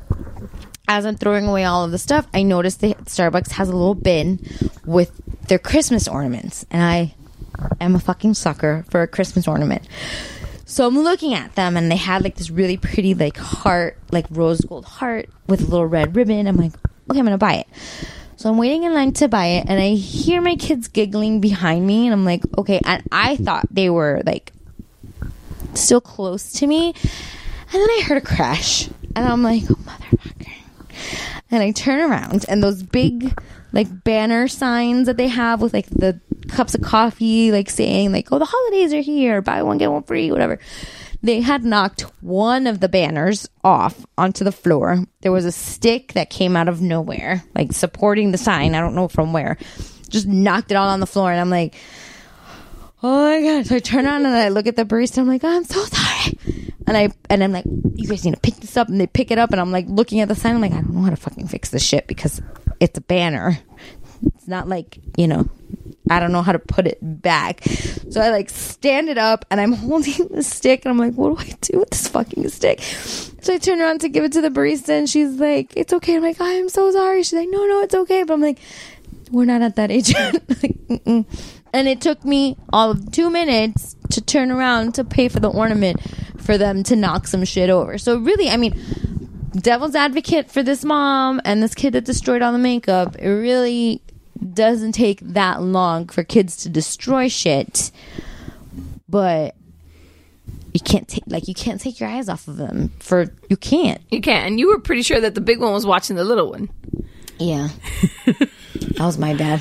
As I'm throwing away all of the stuff, I noticed that Starbucks has a little bin with their Christmas ornaments, and I am a fucking sucker for a Christmas ornament. So I'm looking at them, and they had like this really pretty like heart, like rose gold heart with a little red ribbon. I'm like, okay, I'm gonna buy it. So I'm waiting in line to buy it, and I hear my kids giggling behind me, and I'm like, okay. And I thought they were like still close to me, and then I heard a crash, and I'm like, oh, motherfucker. And I turn around, and those big like banner signs that they have with like the cups of coffee, like saying like, oh, the holidays are here, buy one get one free, whatever. They had knocked one of the banners off onto the floor. There was a stick that came out of nowhere, like supporting the sign, I don't know from where, just knocked it all on the floor. And I'm like, oh my God. So I turn around and I look at the barista, I'm like, oh, I'm so sorry. And I and I'm like, you guys need to pick this up. And they pick it up, and I'm like looking at the sign, I'm like, I don't know how to fucking fix this shit, because it's a banner. It's not like, you know, I don't know how to put it back. So I like stand it up, and I'm holding the stick, and I'm like, what do I do with this fucking stick? So I turn around to give it to the barista, and she's like, it's okay. I'm like, I'm so sorry. She's like, no, no, it's okay. But I'm like, we're not at that age yet. Like, mm-mm. And it took me all of two minutes to turn around to pay for the ornament for them to knock some shit over. So really, I mean, devil's advocate for this mom and this kid that destroyed all the makeup. It really doesn't take that long for kids to destroy shit, but you can't take like you can't take your eyes off of them. For you can't. You can't. And you were pretty sure that the big one was watching the little one. Yeah, that was my dad.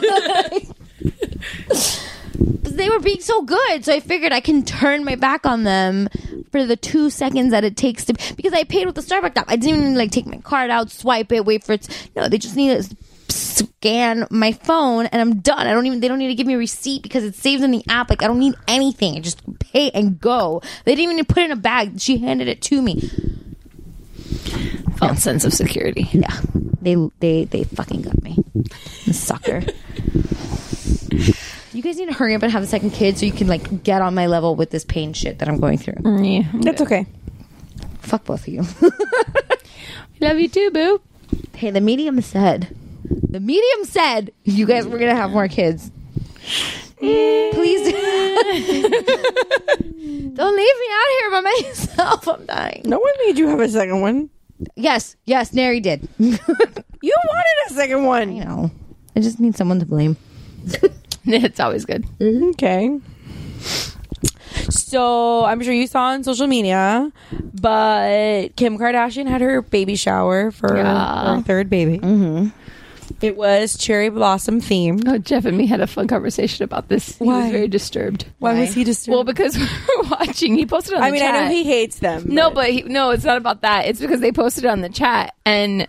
They were being so good, so I figured I can turn my back on them for the two seconds that it takes to, because I paid with the Starbucks app. I didn't even like take my card out, swipe it, wait for it. No, they just need to scan my phone, and I'm done. I don't even. They don't need to give me a receipt because it's saved in the app. Like I don't need anything. I just pay and go. They didn't even put it in a bag. She handed it to me. False sense of security. Yeah, they they they fucking got me. The sucker. You guys need to hurry up and have a second kid so you can like get on my level with this pain shit that I'm going through. Yeah, that's okay. Fuck both of you. Love you too, boo. Hey, the medium said, the medium said you guys were gonna have more kids. Please don't leave me out here by myself. I'm dying. No one made you have a second one. Yes, yes, Neri did. You wanted a second one. I know. I just need someone to blame. It's always good. Okay. So I'm sure you saw on social media, but Kim Kardashian had her baby shower for Yeah. her third baby. Mm-hmm. It was cherry blossom themed. Oh, Jeff and me had a fun conversation about this. He Why? was very disturbed. Why, Why was he disturbed? Well, because we were watching. He posted on the I mean, chat. I know he hates them. No, but, but he, no, it's not about that. It's because they posted it on the chat. And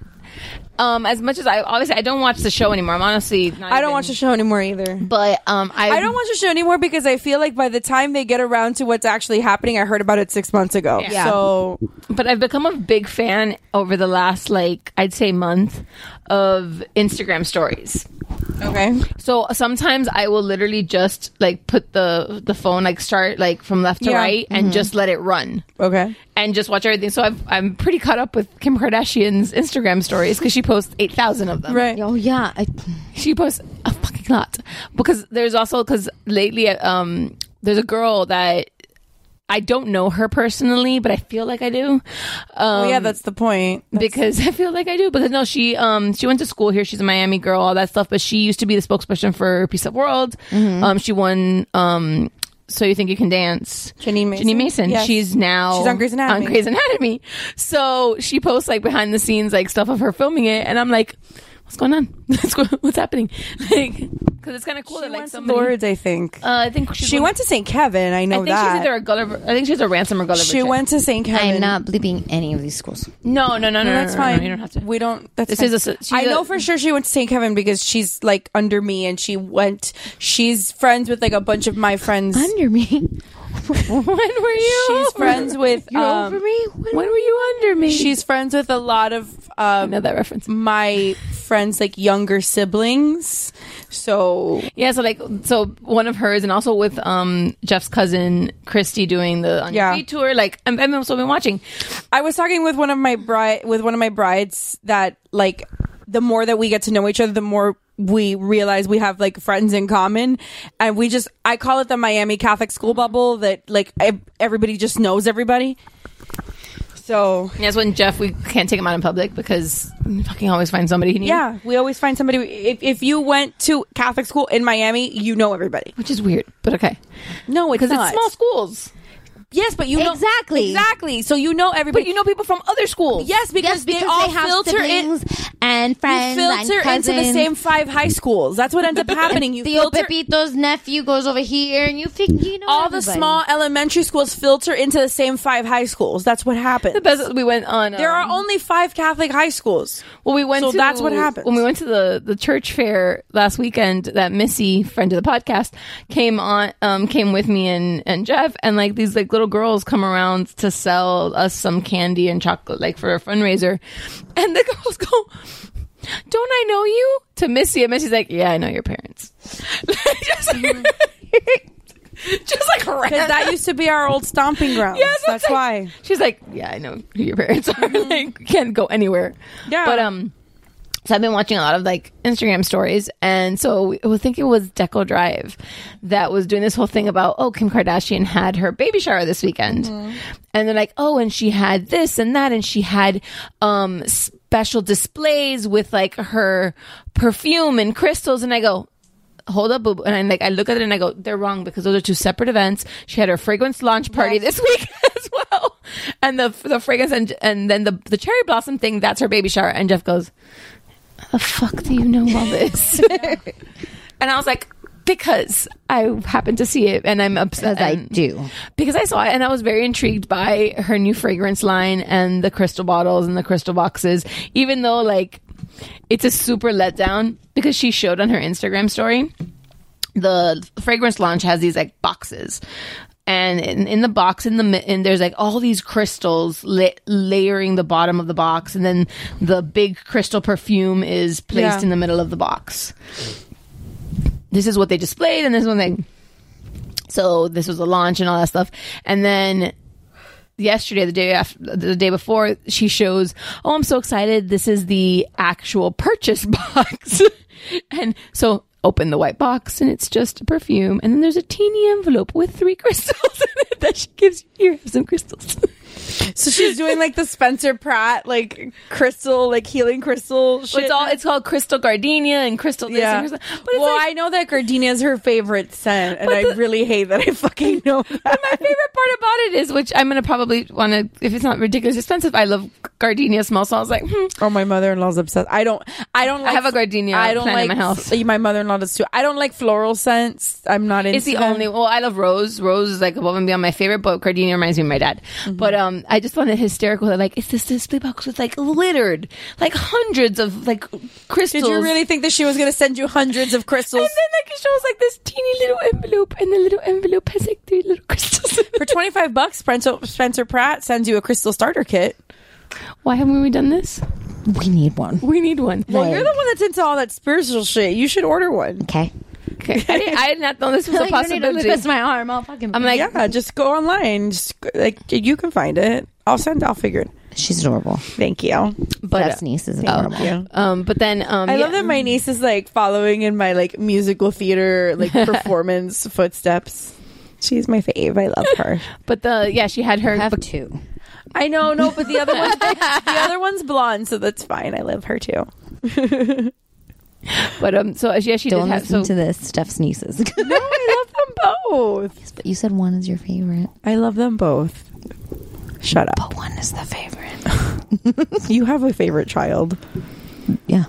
um, as much as I, obviously, I don't watch the show anymore. I'm honestly not I don't even, watch the show anymore either. But um, I, I don't watch the show anymore because I feel like by the time they get around to what's actually happening, I heard about it six months ago. Yeah. So, but I've become a big fan over the last, like, I'd say month of Instagram stories. Okay. So sometimes I will literally just like put the the phone like start like from left to Yeah. right and Mhm. just let it run. Okay. And just watch everything. So I've, I'm pretty caught up with Kim Kardashian's Instagram stories because she posts eight thousand of them. Right. Oh yeah. I, She posts a fucking lot. Because there's also, because lately um, there's a girl that I don't know her personally, but I feel like I do. Um, well, yeah, that's the point. That's because I feel like I do. Because no, she um she went to school here. She's a Miami girl, all that stuff. But she used to be the spokesperson for Peace of World. Mhm. Um, she won um So You Think You Can Dance. Jenny Mason. Jenny Mason. Yes. She's now She's on Grey's Anatomy. On Grey's Anatomy. So she posts like behind the scenes like stuff of her filming it, and I'm like, what's going on? What's, go- what's happening? Like, because it's kind of cool She that like went to somebody. Lourdes, I think. Uh, I think she's She one- went to Saint Kevin. I know I think that. she's either a Gulliver. I think she's a Ransom or Gulliver. She chick. went to Saint Kevin. I'm not bleeping any of these schools. No, no, no, no, No, that's no, no, fine. No, you don't have to. We don't. That's This fine. is a- she's I a- know for sure she went to Saint Kevin because she's like under me, and she went. She's friends with like a bunch of my friends. Under me. When were you? She's friends with. You're um, over me. When were you under me? She's friends with a lot of. Um, I know that reference. My friends, like younger siblings. So Yeah, so like, so one of hers, and also with um Jeff's cousin Christy doing the On Your Yeah. Feet tour. Like, I'm, I've also been watching. I was talking with one of my bride with one of my brides that like the more that we get to know each other, the more we realize we have like friends in common, and we just I call it the Miami Catholic school bubble that like ev- everybody just knows everybody. So And that's when Jeff, we can't take him out in public because we fucking always find somebody he needs. yeah, we always find somebody. If if you went to Catholic school in Miami, you know everybody. Which is weird, but okay. No, it's Because not. it's small schools. Yes, but you know Exactly. exactly. So you know everybody. But you know people from other schools. yes, because, Yes, because they all they have filter in. siblings and friends You filter and cousins. into the same five high schools. That's what ends up happening. You Theo filter Pepito's nephew goes over here, and you think you know all the everybody. small elementary schools filter into the same five high schools. That's what happens. The best, we went on. There um, are only five Catholic high schools. Well, we went So to, that's what happens. When we went to the, the church fair last weekend, that Missy, friend of the podcast, came on, um, came with me and, and Jeff, and like these like little girls come around to sell us some candy and chocolate, like for a fundraiser. And the girls go, "Don't I know you?" to Missy, and Missy's like, "Yeah, I know your parents." just like, just like Because that used to be our old stomping grounds. Yes, that's like- why. She's like, "Yeah, I know who your parents are. Like, you can't go anywhere." Yeah. But um, so I've been watching a lot of like Instagram stories, and so I think it was Deco Drive that was doing this whole thing about, oh, Kim Kardashian had her baby shower this weekend, and they're like, oh, and she had this and that, and she had um special displays with like her perfume and crystals, and I go, hold up, boo. And I like I look at it and I go, they're wrong because those are two separate events. She had her fragrance launch party Yes. this week as well, and the the fragrance and and then the the cherry blossom thing, that's her baby shower. And Jeff goes, "How the fuck do you know all this?" And I was like, because I happened to see it, and I'm upset. As I and- do. because I saw it, and I was very intrigued by her new fragrance line and the crystal bottles and the crystal boxes. Even though, like, it's a super letdown because she showed on her Instagram story the fragrance launch has these like boxes. And in, in the box, in the mi- and there's like all these crystals la- layering the bottom of the box, and then the big crystal perfume is placed Yeah. in the middle of the box. This is what they displayed, and this is one thing. So this was a launch and all that stuff, and then yesterday, the day after, the day before, she shows, "Oh, I'm so excited! This is the actual purchase box," and so. Open the white box, and it's just a perfume. And then there's a teeny envelope with three crystals in it that she gives you. Here, have some crystals. So she's doing like the Spencer Pratt, like crystal, like healing crystal shit. It's all it's called crystal gardenia and crystal this Yeah. and crystal. But it's well, like, I know that gardenia is her favorite scent, and But I the- really hate that I fucking know that. my favorite part about it is, which I'm gonna probably want to, if it's not ridiculous expensive, I love gardenia smell. So I was like, hmm. Oh, my mother-in-law's obsessed. I don't. I don't. Like, I have a gardenia I don't plant like in my house. My mother-in-law does too. I don't like floral scents. I'm not into. It's the them. only. Well, I love rose. Rose is like above and beyond my favorite, but gardenia reminds me of my dad. Mm-hmm. But um, I just found it hysterical that like it's this display box with like littered, like hundreds of like crystals. Did you really think that she was going to send you hundreds of crystals? And then like it shows like this teeny little envelope, and the little envelope has like three little crystals. For twenty-five bucks, Spencer, Spencer Pratt sends you a crystal starter kit. Why haven't we done this? We need one. We need one. Well, you're the one that's into all that spiritual shit. You should order one. Okay. Okay. I, did, I did not know this was a You don't need to possibility. twist my arm. I'll fucking. I'm like, Yeah, just go online. Just like you can find it. I'll send. I'll figure it. She's adorable. Thank you. but Steph's niece is oh, adorable. you. um, but then um, I yeah. love that my niece is like following in my like musical theater like performance footsteps. She's my fave. I love her. But the yeah, she had her. I have two. I know, no, but the other one's the other one's blonde, so that's fine. I love her too. But um, so yeah, she Don't did have. listen So to this. Steph's nieces. No, I love them both. Yes, but you said one is your favorite. I love them both. Shut up. But one is the favorite. You have a favorite child. Yeah.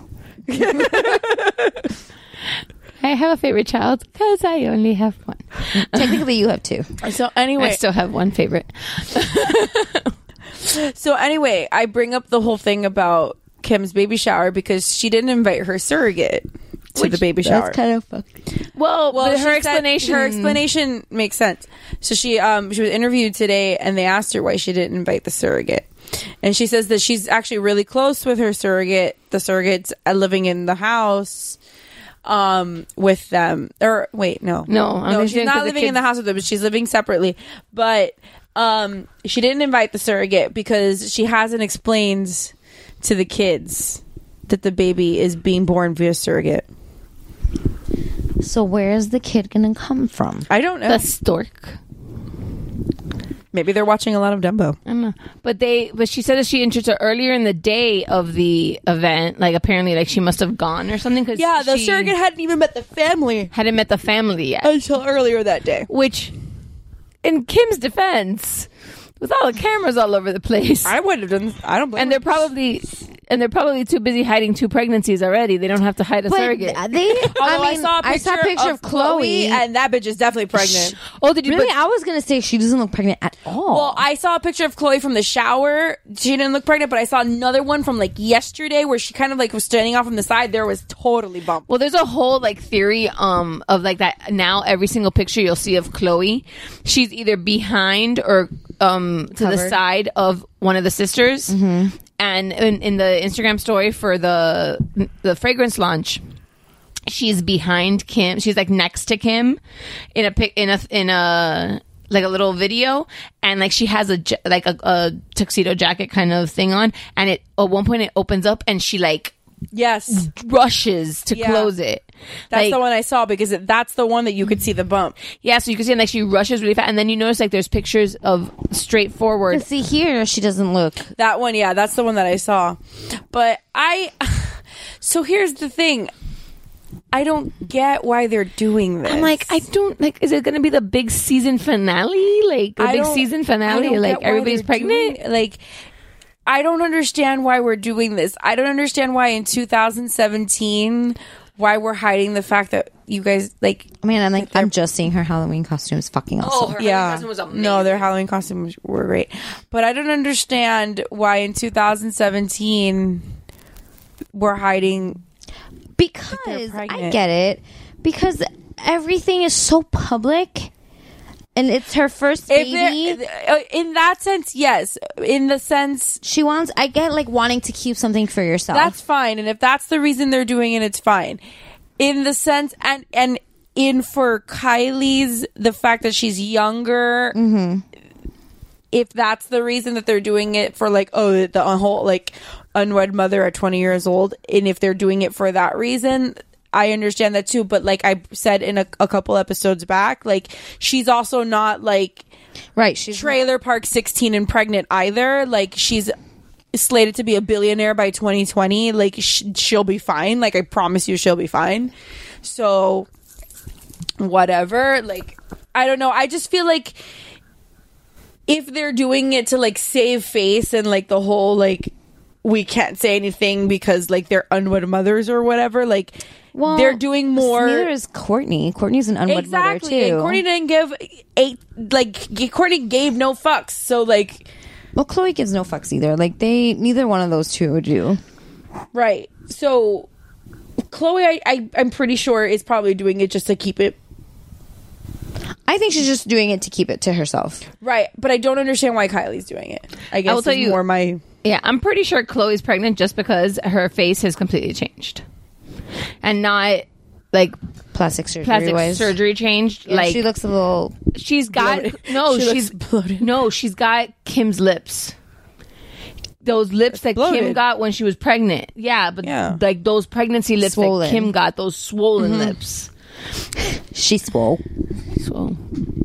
I have a favorite child because I only have one. Technically, you have two. So anyway, I still have one favorite. So anyway, I bring up the whole thing about Kim's baby shower because she didn't invite her surrogate to Which- the baby shower. That's kind of fucked. Well, Well, but she her said- explanation. her explanation makes sense. So she um she was interviewed today, and they asked her why she didn't invite the surrogate, and she says that she's actually really close with her surrogate. The surrogate's uh, living in the house um with them, or wait, no, No, I'm no, just she's saying 'cause not the living in kids- the house with them, but she's living separately. But um she didn't invite the surrogate because she hasn't explained to the kids that the baby is being born via surrogate. So where is the kid gonna come from? I don't know. The stork. Maybe they're watching a lot of Dumbo. I don't know. But they, but she said that she entered her earlier in the day of the event. Like apparently, like she must have gone or something. Cause Yeah, the she surrogate hadn't even met the family hadn't met the family yet. until earlier that day. Which, in Kim's defense, with all the cameras all over the place, I would have done. I don't blame and they're probably, and they're probably too busy hiding two pregnancies already. They don't have to hide a But surrogate. they. Although I I, mean, saw a picture, I saw a picture of, Chloe, and that bitch is definitely pregnant. Oh, did you? Really, but- I was gonna say she doesn't look pregnant at all. Well, I saw a picture of Chloe from the shower. She didn't look pregnant, but I saw another one from like yesterday where she kind of like was standing off from the side. There was totally bumped. Well, there's a whole like theory um of like that now every single picture you'll see of Chloe, she's either behind or um to the Covered. side of one of the sisters. Mm-hmm. And in, in the Instagram story for the the fragrance launch, she's behind Kim. She's like next to Kim in a pic in a in a like a little video, and like she has a ja- like a, a tuxedo jacket kind of thing on, and it at one point it opens up and she like Yes, rushes to Yeah. close it. that's Like- the one I saw because it, that's the one that you could see the bump. Yeah, so you can see like she rushes really fast, and then you notice like there's pictures of straightforward. see here, she doesn't look. That one, yeah, that's the one that I saw. But I, so here's the thing. I don't get why they're doing this. I'm like, I don't like. Is it going to be the big season finale? Like the I big don't- season I finale? don't Like get why everybody's they're pregnant? doing- like, I don't understand why we're doing this. I don't understand why in two thousand seventeen, why we're hiding the fact that you guys like. I mean, I'm like, I'm just seeing her Halloween costumes. Fucking awesome. yeah, no, their Halloween costumes were great, but I don't understand why in two thousand seventeen we're hiding. Because I pregnant. get it. Because everything is so public, and it's her first If baby. there- uh, in that sense, yes. In the sense, she wants. I get like wanting to keep something for yourself. that's fine, and if that's the reason they're doing it, it's fine. In the sense, and and in for Kylie's, the fact that she's younger. Mm-hmm. If that's the reason that they're doing it for, like, oh, the whole like unwed mother at twenty years old, and if they're doing it for that reason, I understand that too. But like I said in a, a couple episodes back, like she's also not like right. She's trailer park sixteen and pregnant either. Like she's slated to be a billionaire by twenty twenty. Like sh- she'll be fine. Like I promise you, she'll be fine. So whatever. Like I don't know. I just feel like if they're doing it to like save face and like the whole like we can't say anything because like they're unwed mothers or whatever, like well, they're doing more. Neither is Courtney. Courtney's an unwed exactly. mother too. And Courtney didn't give eight. Like Courtney gave no fucks. So like, well, Chloe gives no fucks either. Like they, neither one of those two would do. Right. So Chloe, I, I I'm pretty sure is probably doing it just to keep it. I think she's just doing it to keep it to herself. Right, but I don't understand why Kylie's doing it. I guess I will tell you more my... Yeah, I'm pretty sure Chloe's pregnant just because her face has completely changed. And not, like... Plastic surgery Plastic wise. surgery changed. Yeah, like she looks a little... She's got... bloated. No, She she's... looks bloated. No, she's got Kim's lips. Those lips that bloated. Kim got when she was pregnant. Yeah, but Yeah. like those pregnancy lips Swollen. that Kim got, those swollen Mhm. lips. She swole. Swole.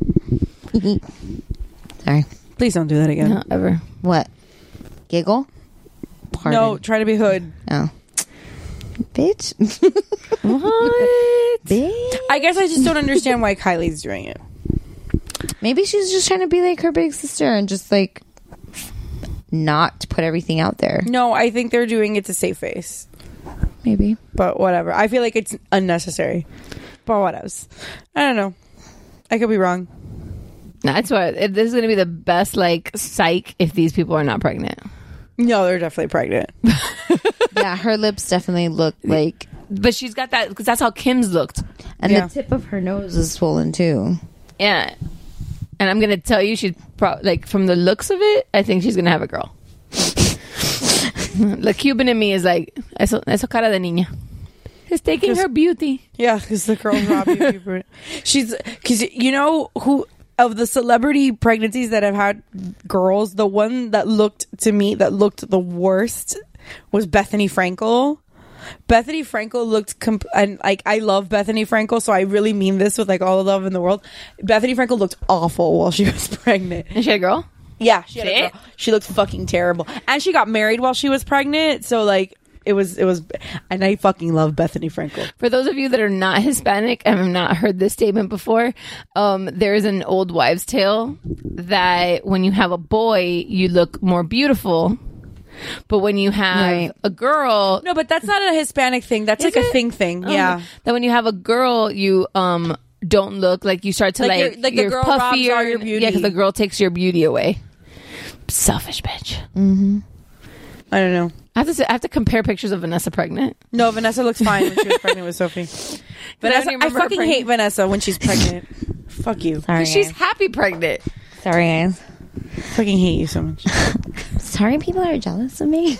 Sorry. Please don't do that again. Not ever. What? Giggle? Pardon. No, try to be hood. Oh. Bitch. What? Bitch. I guess I just don't understand why Kylie's doing it. Maybe she's just trying to be like her big sister and just like not put everything out there. No, I think they're doing it to save face. Maybe. But whatever. I feel like it's unnecessary. But what else? I don't know. I could be wrong. That's why it- this is going to be the best like psych if these people are not pregnant. No, they're definitely pregnant. Yeah, her lips definitely look like... But she's got that because that's how Kim's looked. And Yeah. the tip of her nose is swollen too. Yeah. And I'm going to tell you, she's pro- like from the looks of it, I think she's going to have a girl. The Cuban in me is like, eso, eso cara de niña. It's taking her beauty. Yeah, because the girl's Robbie. She's... Because you know who... Of the celebrity pregnancies that have had girls, the one that looked to me that looked the worst was Bethany Frankel. Bethany Frankel looked comp- and like I love Bethany Frankel, so I really mean this with like all the love in the world. Bethany Frankel looked awful while she was pregnant. And she had a girl? Yeah, she had a See? girl. She looked fucking terrible, and she got married while she was pregnant. So like. It was, it was, and I fucking love Bethany Frankel. For those of you that are not Hispanic and have not heard this statement before, um, there is an old wives' tale that when you have a boy, you look more beautiful. But when you have Right. a girl, No, but that's not a Hispanic thing. That's Is like a it? thing thing. um, Yeah. that when you have a girl, you um don't look like you start to Like like, you're- like the you're girl robs puffier. all your beauty. Yeah, because the girl takes your beauty away. Selfish bitch. Mm-hmm. I don't know. I have to say, I have to compare pictures of Vanessa pregnant. No, Vanessa looks fine when she was pregnant with Sophie. But I Vanessa, don't I, remember her fucking pregnant. hate Vanessa when she's pregnant. Fuck you. Sorry, She's guys. happy pregnant. Sorry, guys. Fucking hate you so much. Sorry people are jealous of me.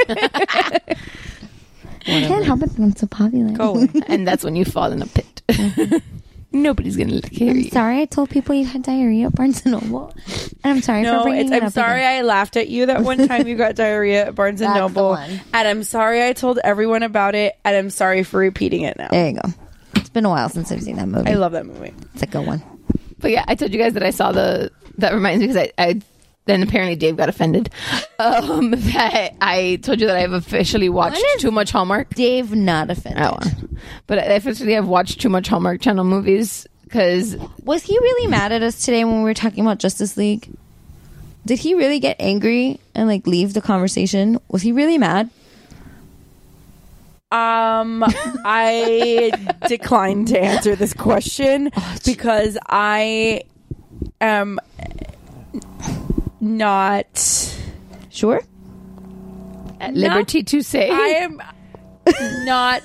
I can't help it that I'm so popular. Go away. And that's when you fall in a pit. Nobody's gonna hear I'm you. sorry I told people you had diarrhea at Barnes and Noble. And I'm sorry No, for bringing it's, it I'm up sorry again. I laughed at you that one time you got diarrhea at Barnes and That's the Noble. one. And I'm sorry I told everyone about it. And I'm sorry for repeating it now. There you go. It's been a while since I've seen that movie. I love that movie. It's a good one. But yeah, I told you guys that I saw the. That reminds me because I, I. Then apparently Dave got offended. Um, that I told you that I've officially watched too much Hallmark. Dave not offended. Oh, but I officially have watched too much Hallmark Channel movies because Was he really mad at us today when we were talking about Justice League? Did he really get angry and like leave the conversation? Was he really mad? Um, I declined to answer this question because I am not Sure. at liberty to say I am not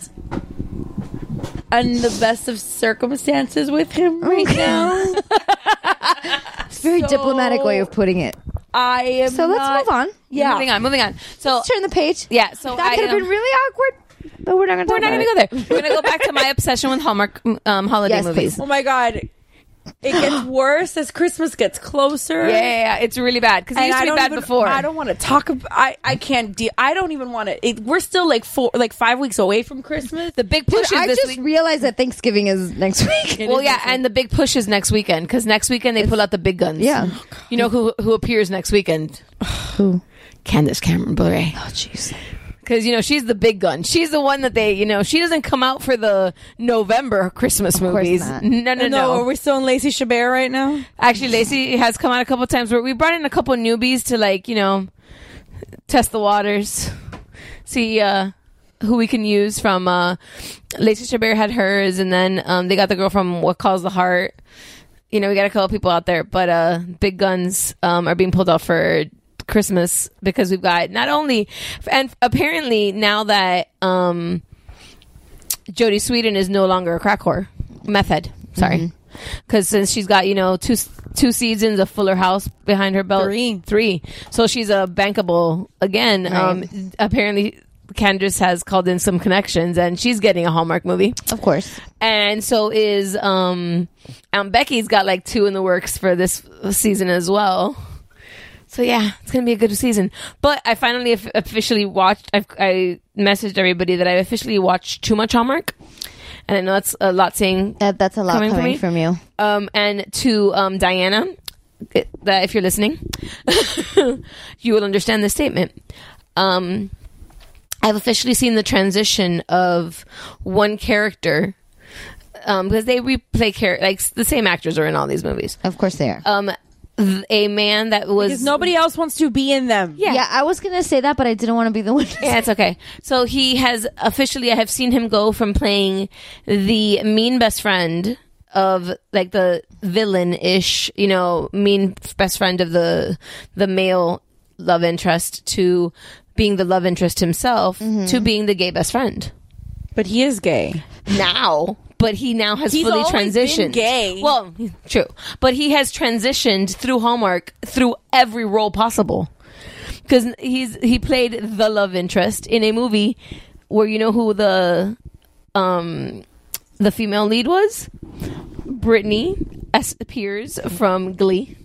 in the best of circumstances with him right now. It's a very So- diplomatic way of putting it. I am. So let's not- move on. Yeah. moving on, moving on. So Let's turn the page. yeah, so That I, could have um, been really awkward, but we're not going to we're talk not about going to it. go there. We're going to go back to my obsession with Hallmark um, holiday Yes, movies. please. Oh my god. It gets worse as Christmas gets closer. Yeah, yeah, yeah. It's really bad because it And used to I be don't bad even- before. I don't want to talk about. I I can't deal. I don't even want to. We're still like four, like five weeks away from Christmas. The big Dude, push is I this just week. realized that Thanksgiving is next week. Well, yeah, and the big push is next weekend because next weekend they pull out the big guns. Yeah. You know who who appears next weekend? Who? Candace Cameron Bure. Oh, jeez. Because, you know, she's the big gun. She's the one that they, you know, she doesn't come out for the November Christmas movies. not. No, no, no. Are we still in Lacey Chabert right now? Actually, Lacey has come out a couple times where we brought in a couple newbies to, like, you know, test the waters, see uh, who we can use from. Uh, Lacey Chabert had hers, and then um, they got the girl from What Calls the Heart. You know, we got a couple people out there, but uh, big guns um, are being pulled off for Christmas because we've got not only, and apparently now that um, Jodie Sweetin is no longer a crack whore, meth head, sorry, because since she's got, you know, two two seasons of Fuller House behind her belt, Three. three, so she's a bankable again. Right. Um, apparently, Candace has called in some connections, and she's getting a Hallmark movie, Of course. and so is um, um Becky's got like two in the works for this season as well. So yeah, it's gonna be a good season. But I finally f- officially watched. I've, I messaged everybody that I officially watched too much Hallmark, and I know that's a lot saying. That, that's a lot coming coming, from me. from you. Um, and to um, Diana, it, that if you're listening, you will understand this statement. Um, I've officially seen the transition of one character. Um, because they replay char- like the same actors are in all these movies. Of course they are. Um, th- a man that was Because nobody else wants to be in them. Yeah. Yeah, I was going to say that, but I didn't want to be the one. Yeah, it's okay. So he has officially, I have seen him go from playing the mean best friend of like the villain-ish, you know, mean best friend of the the male love interest to being the love interest himself to being the gay best friend. But he is gay. Now, but he now has He's fully always been transitioned. gay. Well, true. But he has transitioned through Hallmark through every role possible. Because he's he played the love interest in a movie where you know who the um the female lead was? Brittany S. Spears from Glee.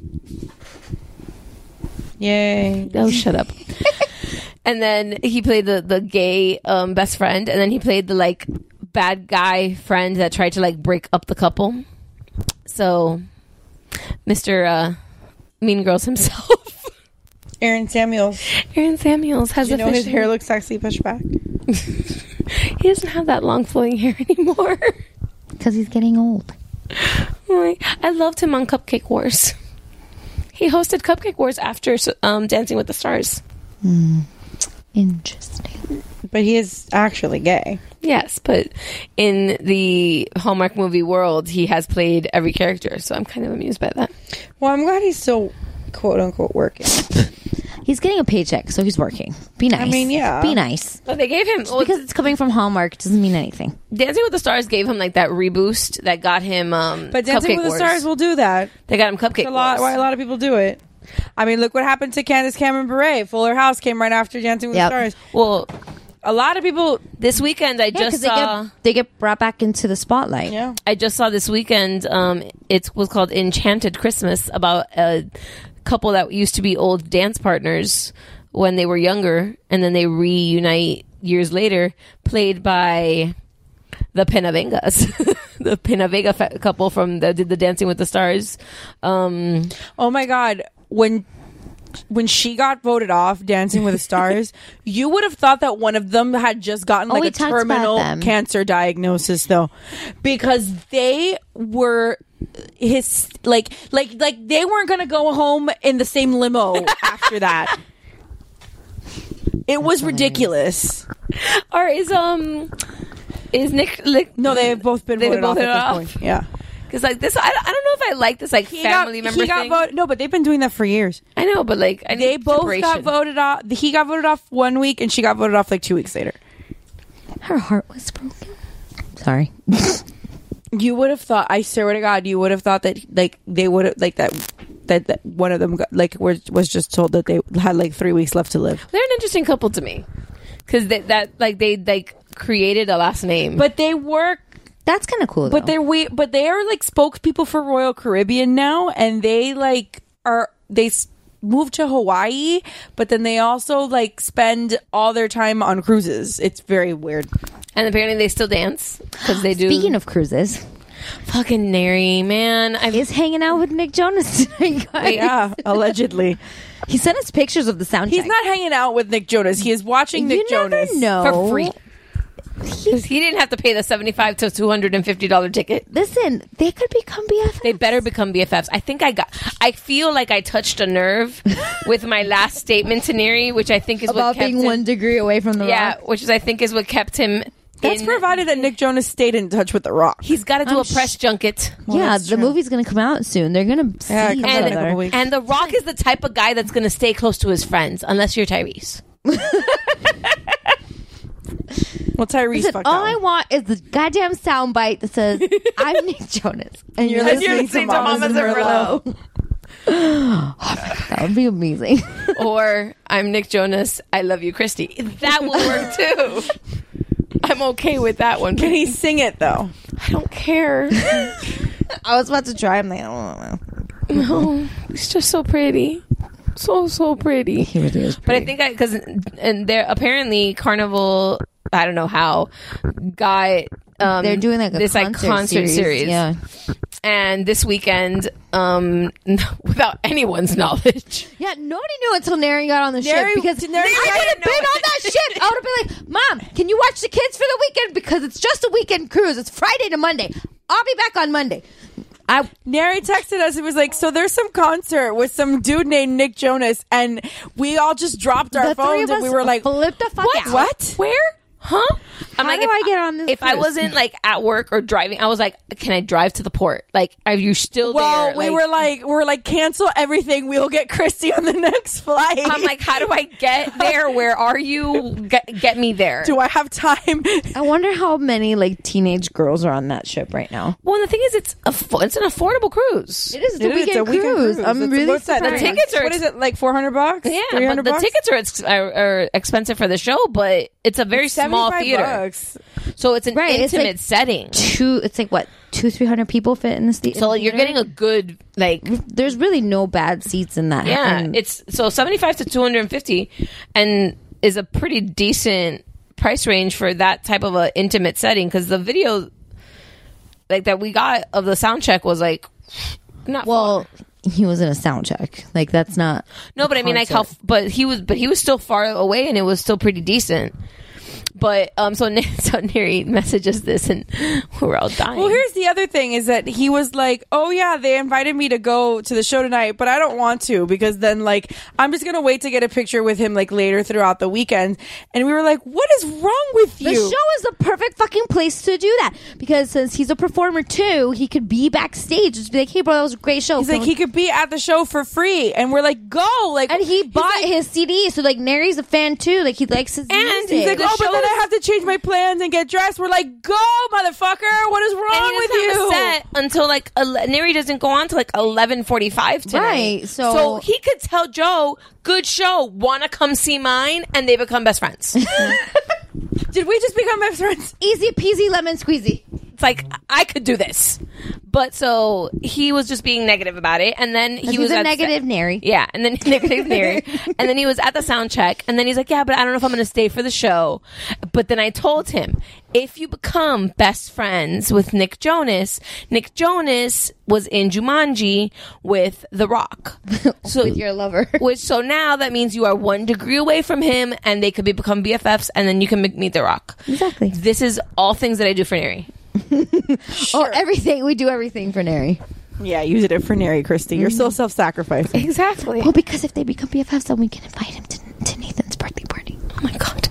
Yay. Oh, shut up. And then he played the, the gay um, best friend. And then he played the, like, bad guy friend that tried to, like, break up the couple. So, Mister Uh, Mean Girls himself. Aaron Samuels. Aaron Samuels has Did you know his officially- hair looks sexy pushed back? He doesn't have that long flowing hair anymore. Because he's getting old. Like, I loved him on Cupcake Wars. He hosted Cupcake Wars after um, Dancing with the Stars. Hmm. Interesting. But he is actually gay. Yes, but in the Hallmark movie world, he has played every character, so I'm kind of amused by that. Well, I'm glad he's still quote unquote working. He's getting a paycheck, so he's working. Be nice. I mean, yeah. Be nice. But they gave him Just because it's coming from Hallmark doesn't mean anything. Dancing with the Stars gave him like that reboost that got him. Um, But Dancing Cupcake with the Wars. Stars will do that. They got him Cupcake It's a lot, Wars. why a lot of people do it. I mean, look what happened to Candace Cameron Bure. Fuller House came right after Dancing with Yep. the Stars. Well, a lot of people this weekend I Yeah, just 'cause saw. they get, they get brought back into the spotlight. Yeah. I just saw this weekend. Um, it was called Enchanted Christmas, about a couple that used to be old dance partners when they were younger, and then they reunite years later, played by the Penavengas, the Penavega fa- couple from the did the Dancing with the Stars. Um, Oh my God. When when she got voted off Dancing with the Stars, you would have thought that one of them had just gotten Oh, like we a talked about terminal them. cancer diagnosis though. Because they were his like like like they weren't gonna go home in the same limo after that. It was ridiculous. or is um is Nick? Like, No, they've both been They've voted both off at voted this off? point. Yeah. Because like this, I, I don't know if I like this like He family got, member he got thing. voted. No, but they've been doing that for years. I know, but like I They need both separation. got voted off. He got voted off one week, and she got voted off like two weeks later. Her heart was broken. Sorry. You would have thought. I swear to God, you would have thought that like they would have like that. That, that one of them got, like were, was just told that they had like three weeks left to live. They're an interesting couple to me because that like they like created a last name. But they work. That's kind of cool. But they're we, but they are like spokespeople for Royal Caribbean now, and they like are they s- moved to Hawaii, but then they also like spend all their time on cruises. It's very weird. And apparently they still dance because they do. Speaking of cruises, fucking Neri, man, I is hanging out with Nick Jonas tonight, guys. Yeah, allegedly. He sent us pictures of the soundtrack. He's not hanging out with Nick Jonas. He is watching Nick You never Jonas know. for free. Because he didn't have to pay the seventy-five to two hundred and fifty dollar ticket. Listen, they could become B F Fs. They better become B F Fs. I think I got. I feel like I touched a nerve with my last statement to Neri, which I think is about what kept being him, one degree away from the yeah, rock. which is I think is what kept him. That's in, provided that Nick Jonas stayed in touch with The Rock. He's got to do I'm a press sh- junket. Well, yeah, that's the true. movie's going to come out soon. They're going to see Yeah, it each comes out in a other. couple weeks. And The Rock is the type of guy that's going to stay close to his friends, unless you're Tyrese. Well, Tyrese Listen, fucked all out. I want is the goddamn soundbite that says, "I'm Nick Jonas," and you're You're listening, listening to to Mamas Mamas and and Merlot. Oh my God, that would be amazing. Or I'm Nick Jonas. I love you, Christy. That will work too. I'm okay with that one. Can he sing it though? I don't care. I was about to try. I'm like, I don't know. No, he's just so pretty. So, so pretty. He really is But pretty. I think I, because, and there, apparently Carnival, I don't know how, got, um, They're doing like a this concert, like concert series. series. Yeah. And this weekend, um, without anyone's knowledge. Yeah, nobody knew until Neri got on the Neri- ship because did Neri Neri I would have know been it? on that ship. I would have been like, "Mom, can you watch the kids for the weekend because it's just a weekend cruise. It's Friday to Monday. I'll be back on Monday." I Neri texted us. It was like, so there's some concert with some dude named Nick Jonas, and we all just dropped our the three phones of and us we were like, flipped the fuck what? out. What? Where? Huh? I'm How like, do if I get on this If I cruise? wasn't like at work or driving, I was like, can I drive to the port? Like, are you still Well, there? we were like, we were like, cancel everything. We'll get Christy on the next flight. I'm like, how do I get there? Where are you? Get, get me there. do I have time? I wonder how many like teenage girls are on that ship right now. Well, the thing is, it's a it's an affordable cruise. It is It the is, weekend, it's a weekend cruise. cruise. I'm It's- really what's that? surprised. The tickets are What is it, like four hundred bucks? Yeah, three hundred but the bucks? tickets are, ex- are are expensive for the show, but it's a very small seventy-five theater, bucks. so it's an Right, it's intimate like setting. Two, it's like what two, three hundred people fit in this theater. So like, you're getting a good like There's really no bad seats in that. yeah. And It's so seventy-five to two hundred and fifty, and is a pretty decent price range for that type of a intimate setting because the video like that we got of the sound check was like not well, he was in a sound check. Like that's not. no, but I mean like how concert. but he was but he was still far away and it was still pretty decent. But um, so so Neri messages this and we're all dying. Well, here's the other thing is that he was like, oh yeah, they invited me to go to the show tonight, but I don't want to because then like, I'm just going to wait to get a picture with him like later throughout the weekend. And we were like, what is wrong with The you? show is the perfect fucking place to do that because since he's a performer too, he could be backstage. Just be like, "Hey, bro, that was a great show." He's like, he could be at the show for free. And we're like, go. Like, and he bought like- his C D, so like Neri's a fan too. Like he likes his And music. He's like, The oh, but show then is- I have to change my plans and get dressed. We're like, go, motherfucker. What is and wrong he with doesn't have you? a set until like ele- Neri doesn't go on to like eleven forty-five tonight. Right, so- so he could tell Joe, good show, want to come see mine, and they become best friends. Did we just become best friends? Easy peasy lemon squeezy. It's like I could do this, but so he was just being negative about it, and then he He's was a at negative Neri. Yeah, and then negative Neri, and then he was at the sound check, and then he's like, "Yeah, but I don't know if I'm going to stay for the show." But then I told him, if you become best friends with Nick Jonas, Nick Jonas was in Jumanji with The Rock, so With your lover. which so now that means you are one degree away from him, and they could be become B F Fs, and then you can meet The Rock. Exactly. This is all things that I do for Neri. Oh, everything we do everything for Neri. Yeah, use it for Neri, Christy. You're so self-sacrificing. Exactly. Well, because if they become B F Fs, then we can invite him to, to Nathan's birthday party. Oh my god.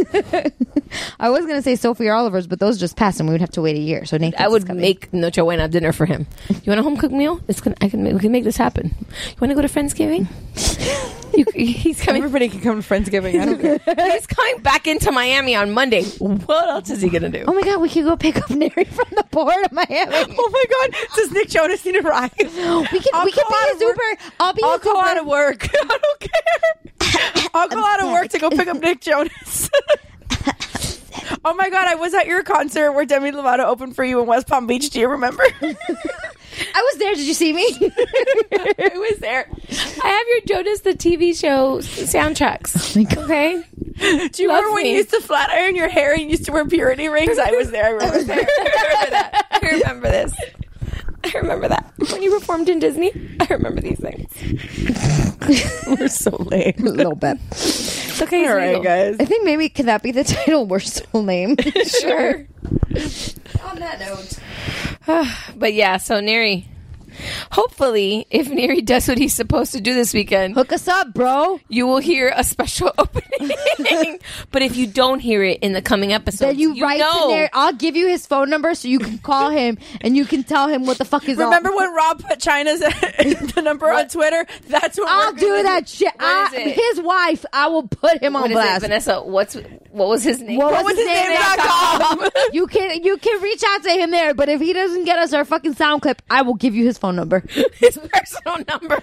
I was gonna say Sophie or Oliver's, but those just passed, and we would have to wait a year. So Nathan's I would is coming. make Noche Buena dinner for him. You want a home cooked meal? It's gonna. I can. Make, we can make this happen. You want to go to Friendsgiving? you, he's coming. Everybody can come to Friendsgiving. I don't care. He's coming back into Miami on Monday. What else is he gonna do? Oh my god, we could go pick up Neri from the port of Miami. Oh my god, does Nick Jonas need a ride? We can I'll we can call be out his of work. Uber. I'll be I'll his call Uber. out of work. I don't care. I'll call out of work to go pick up Nick Jonas. Oh my God, I was at your concert where Demi Lovato opened for you in West Palm Beach. Do you remember? I was there. Did you see me? I was there. I have your Jonas the T V show soundtracks. Oh okay. Do you Love remember when me. you used to flat iron your hair and you used to wear purity rings? I was there. I remember that. I remember that. I remember this. I remember that. When you performed in Disney, I remember these things. We're so lame. A little bit. It's okay. It's All right, legal. guys. I think maybe could that be the title? We're so lame. Sure. On that note. But yeah, so Neri, hopefully, if Neri does what he's supposed to do this weekend, hook us up, bro. You will hear a special opening. But if you don't hear it in the coming episodes, Then you, you write know. to Neri. I'll give you his phone number so you can call him and you can tell him what the fuck is Remember on. when Rob put China's the number on Twitter? That's what I'll we're do gonna that shit. What I, is it? his wife, I will put him What on is blast. it, Vanessa? What's what was his name? What, What was was his his name? name dot com? You can you can reach out to him there, but if he doesn't get us our fucking sound clip, I will give you his phone number. His personal number.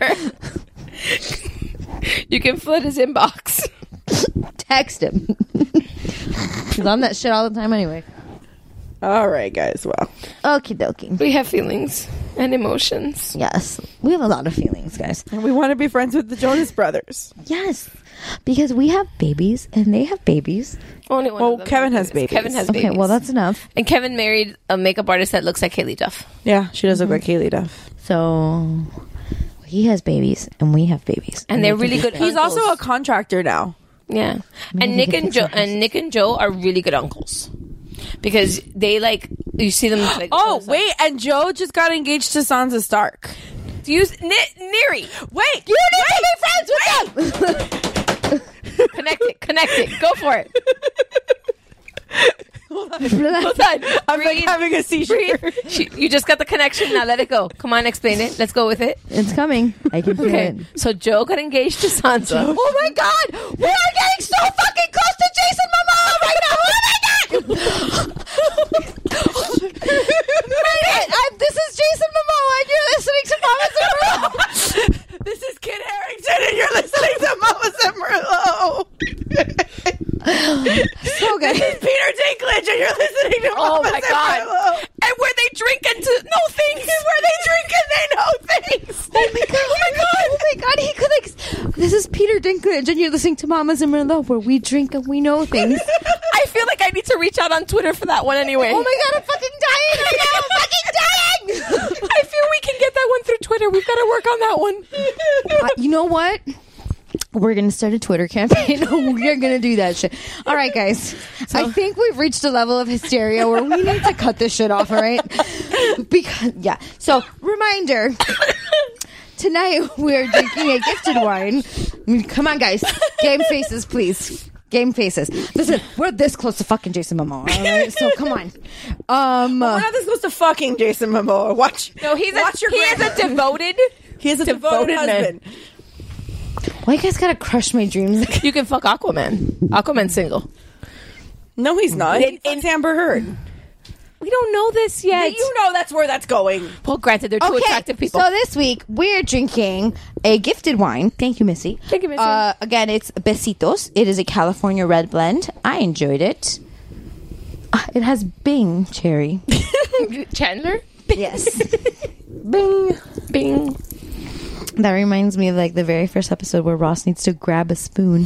You can flood his inbox. Text him. He's on that shit all the time anyway. All right, guys. Well, Okie dokie. We have feelings and emotions. Yes, we have a lot of feelings, guys. we want to be friends with the Jonas Brothers. Yes, because we have babies and they have babies. Only one Well, of them Kevin has has babies. Kevin has Okay, babies. well that's enough. And Kevin married a makeup artist that looks like Haley Duff. Yeah, she does look like Haley Duff. So he has babies and we have babies, And they're really good. He's uncles. also a contractor now. Yeah. Maybe And they Nick can and fix Joe our house. and Nick and Joe are really good uncles. Because they like you see them like Oh, wait, and Joe just got engaged to Sansa Stark. Do you N- Neri. Wait, you need to be friends with them. Connect it, connect it. Go for it. Hold on. Hold on. I'm like Breathe. having a seizure. Breathe. She- You just got the connection. Now let it go. Come on, explain it. Let's go with it. It's coming. I can feel Okay. it. So Joe got engaged to Sansa. Oh my god, we are getting so fucking close to Jason Momoa right now. Oh my god! Made it! I'm, this is Jason Momoa, and you're listening to Mama's and Merlot. This is Kit Harington, and you're listening to Mama's and Merlot. So good. This is Peter Dinklage, and you're listening to Oh Mama's my and god. Merlot. And where they drink and to know things. Where they drink and they know things. Oh my god! Oh my god! Oh my god! He could like. This is Peter Dinklage, and you're listening to Mama's and Merlot, where we drink and we know things. I feel like I need to reach out on Twitter for that one anyway. Oh my god! I'm fucking dying right now! I'm fucking dying! I feel we can get that one through Twitter. We've got to work on that one. Uh, you know what? We're going to start a Twitter campaign. We're going to do that shit. All right, guys. I think we've reached a level of hysteria where we need to cut this shit off, all right? Because, yeah. So, reminder. Tonight, we're drinking a gifted wine. I mean, come on, guys. Game faces, please. Game faces. Listen, we're this close to fucking Jason Momoa, all right? So, come on. Um, We're not this close to fucking Jason Momoa. Watch. No, he's watch a, your he is grand- a devoted. He is a devoted, devoted man. husband. why you guys got to crush my dreams? You can fuck Aquaman. Aquaman's single. No, he's not. In- He fucks Amber Heard. We don't know this Yeah, yet. you know that's where that's going. Well, granted, they're two attractive people. So this week we're drinking a gifted wine. Thank you, Missy. Thank you, Missy. Uh, again, it's Besitos. It is a California red blend. I enjoyed it. Uh, it has Bing cherry. Chandler? Yes. Bing. Bing. That reminds me of like the very first episode where Ross needs to grab a spoon.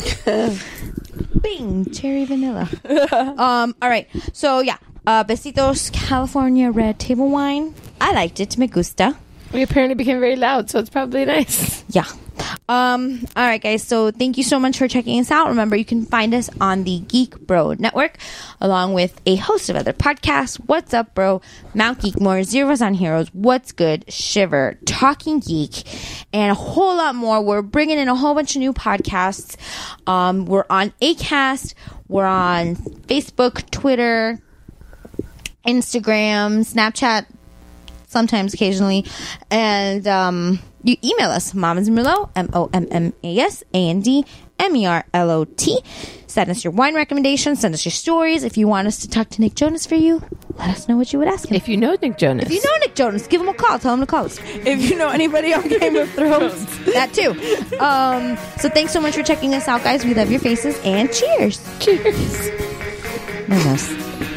Bing cherry vanilla. um. All right. So yeah. Uh, Besitos California red table wine. I liked it. Me gusta. We apparently became very loud, so it's probably nice. Yeah. Um, all right, guys. So thank you so much for checking us out. Remember, you can find us on the Geek Bro Network, along with a host of other podcasts. What's Up, Bro? Mount Geekmore, Zeros on Heroes, What's Good, Shiver, Talking Geek, and a whole lot more. We're bringing in a whole bunch of new podcasts. Um, we're on Acast. We're on Facebook, Twitter, Instagram, Snapchat, sometimes occasionally, and um, you email us, Mamas and Merlot, M O M M A S A N D M E R L O T. Send us your wine recommendations, send us your stories. If you want us to talk to Nick Jonas for you, let us know what you would ask him. If you know Nick Jonas. If you know Nick Jonas, give him a call, tell him to call us. If you know anybody on Game of Thrones, that too. Um, so thanks so much for checking us out, guys. We love your faces, and cheers. Cheers. Nervous.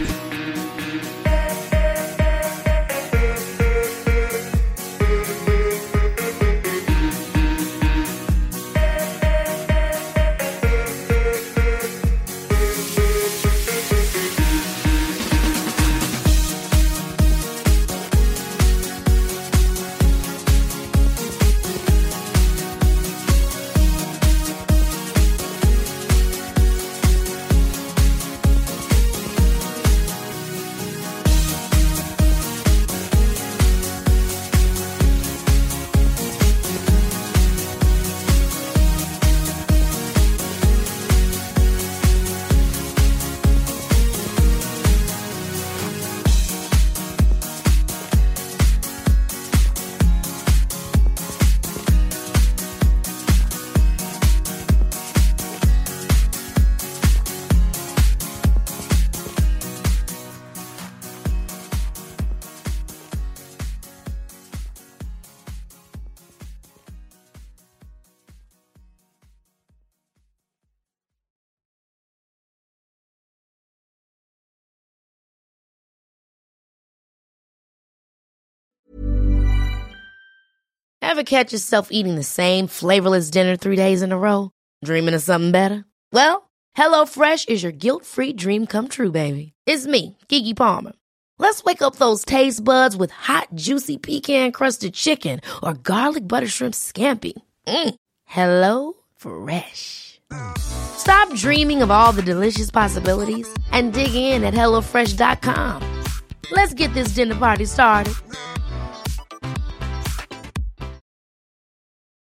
Ever catch yourself eating the same flavorless dinner three days in a row? Dreaming of something better? Well, HelloFresh is your guilt-free dream come true, baby. It's me, Keke Palmer. Let's wake up those taste buds with hot, juicy pecan-crusted chicken or garlic butter shrimp scampi. Mm. Hello Fresh. Stop dreaming of all the delicious possibilities and dig in at HelloFresh dot com. Let's get this dinner party started.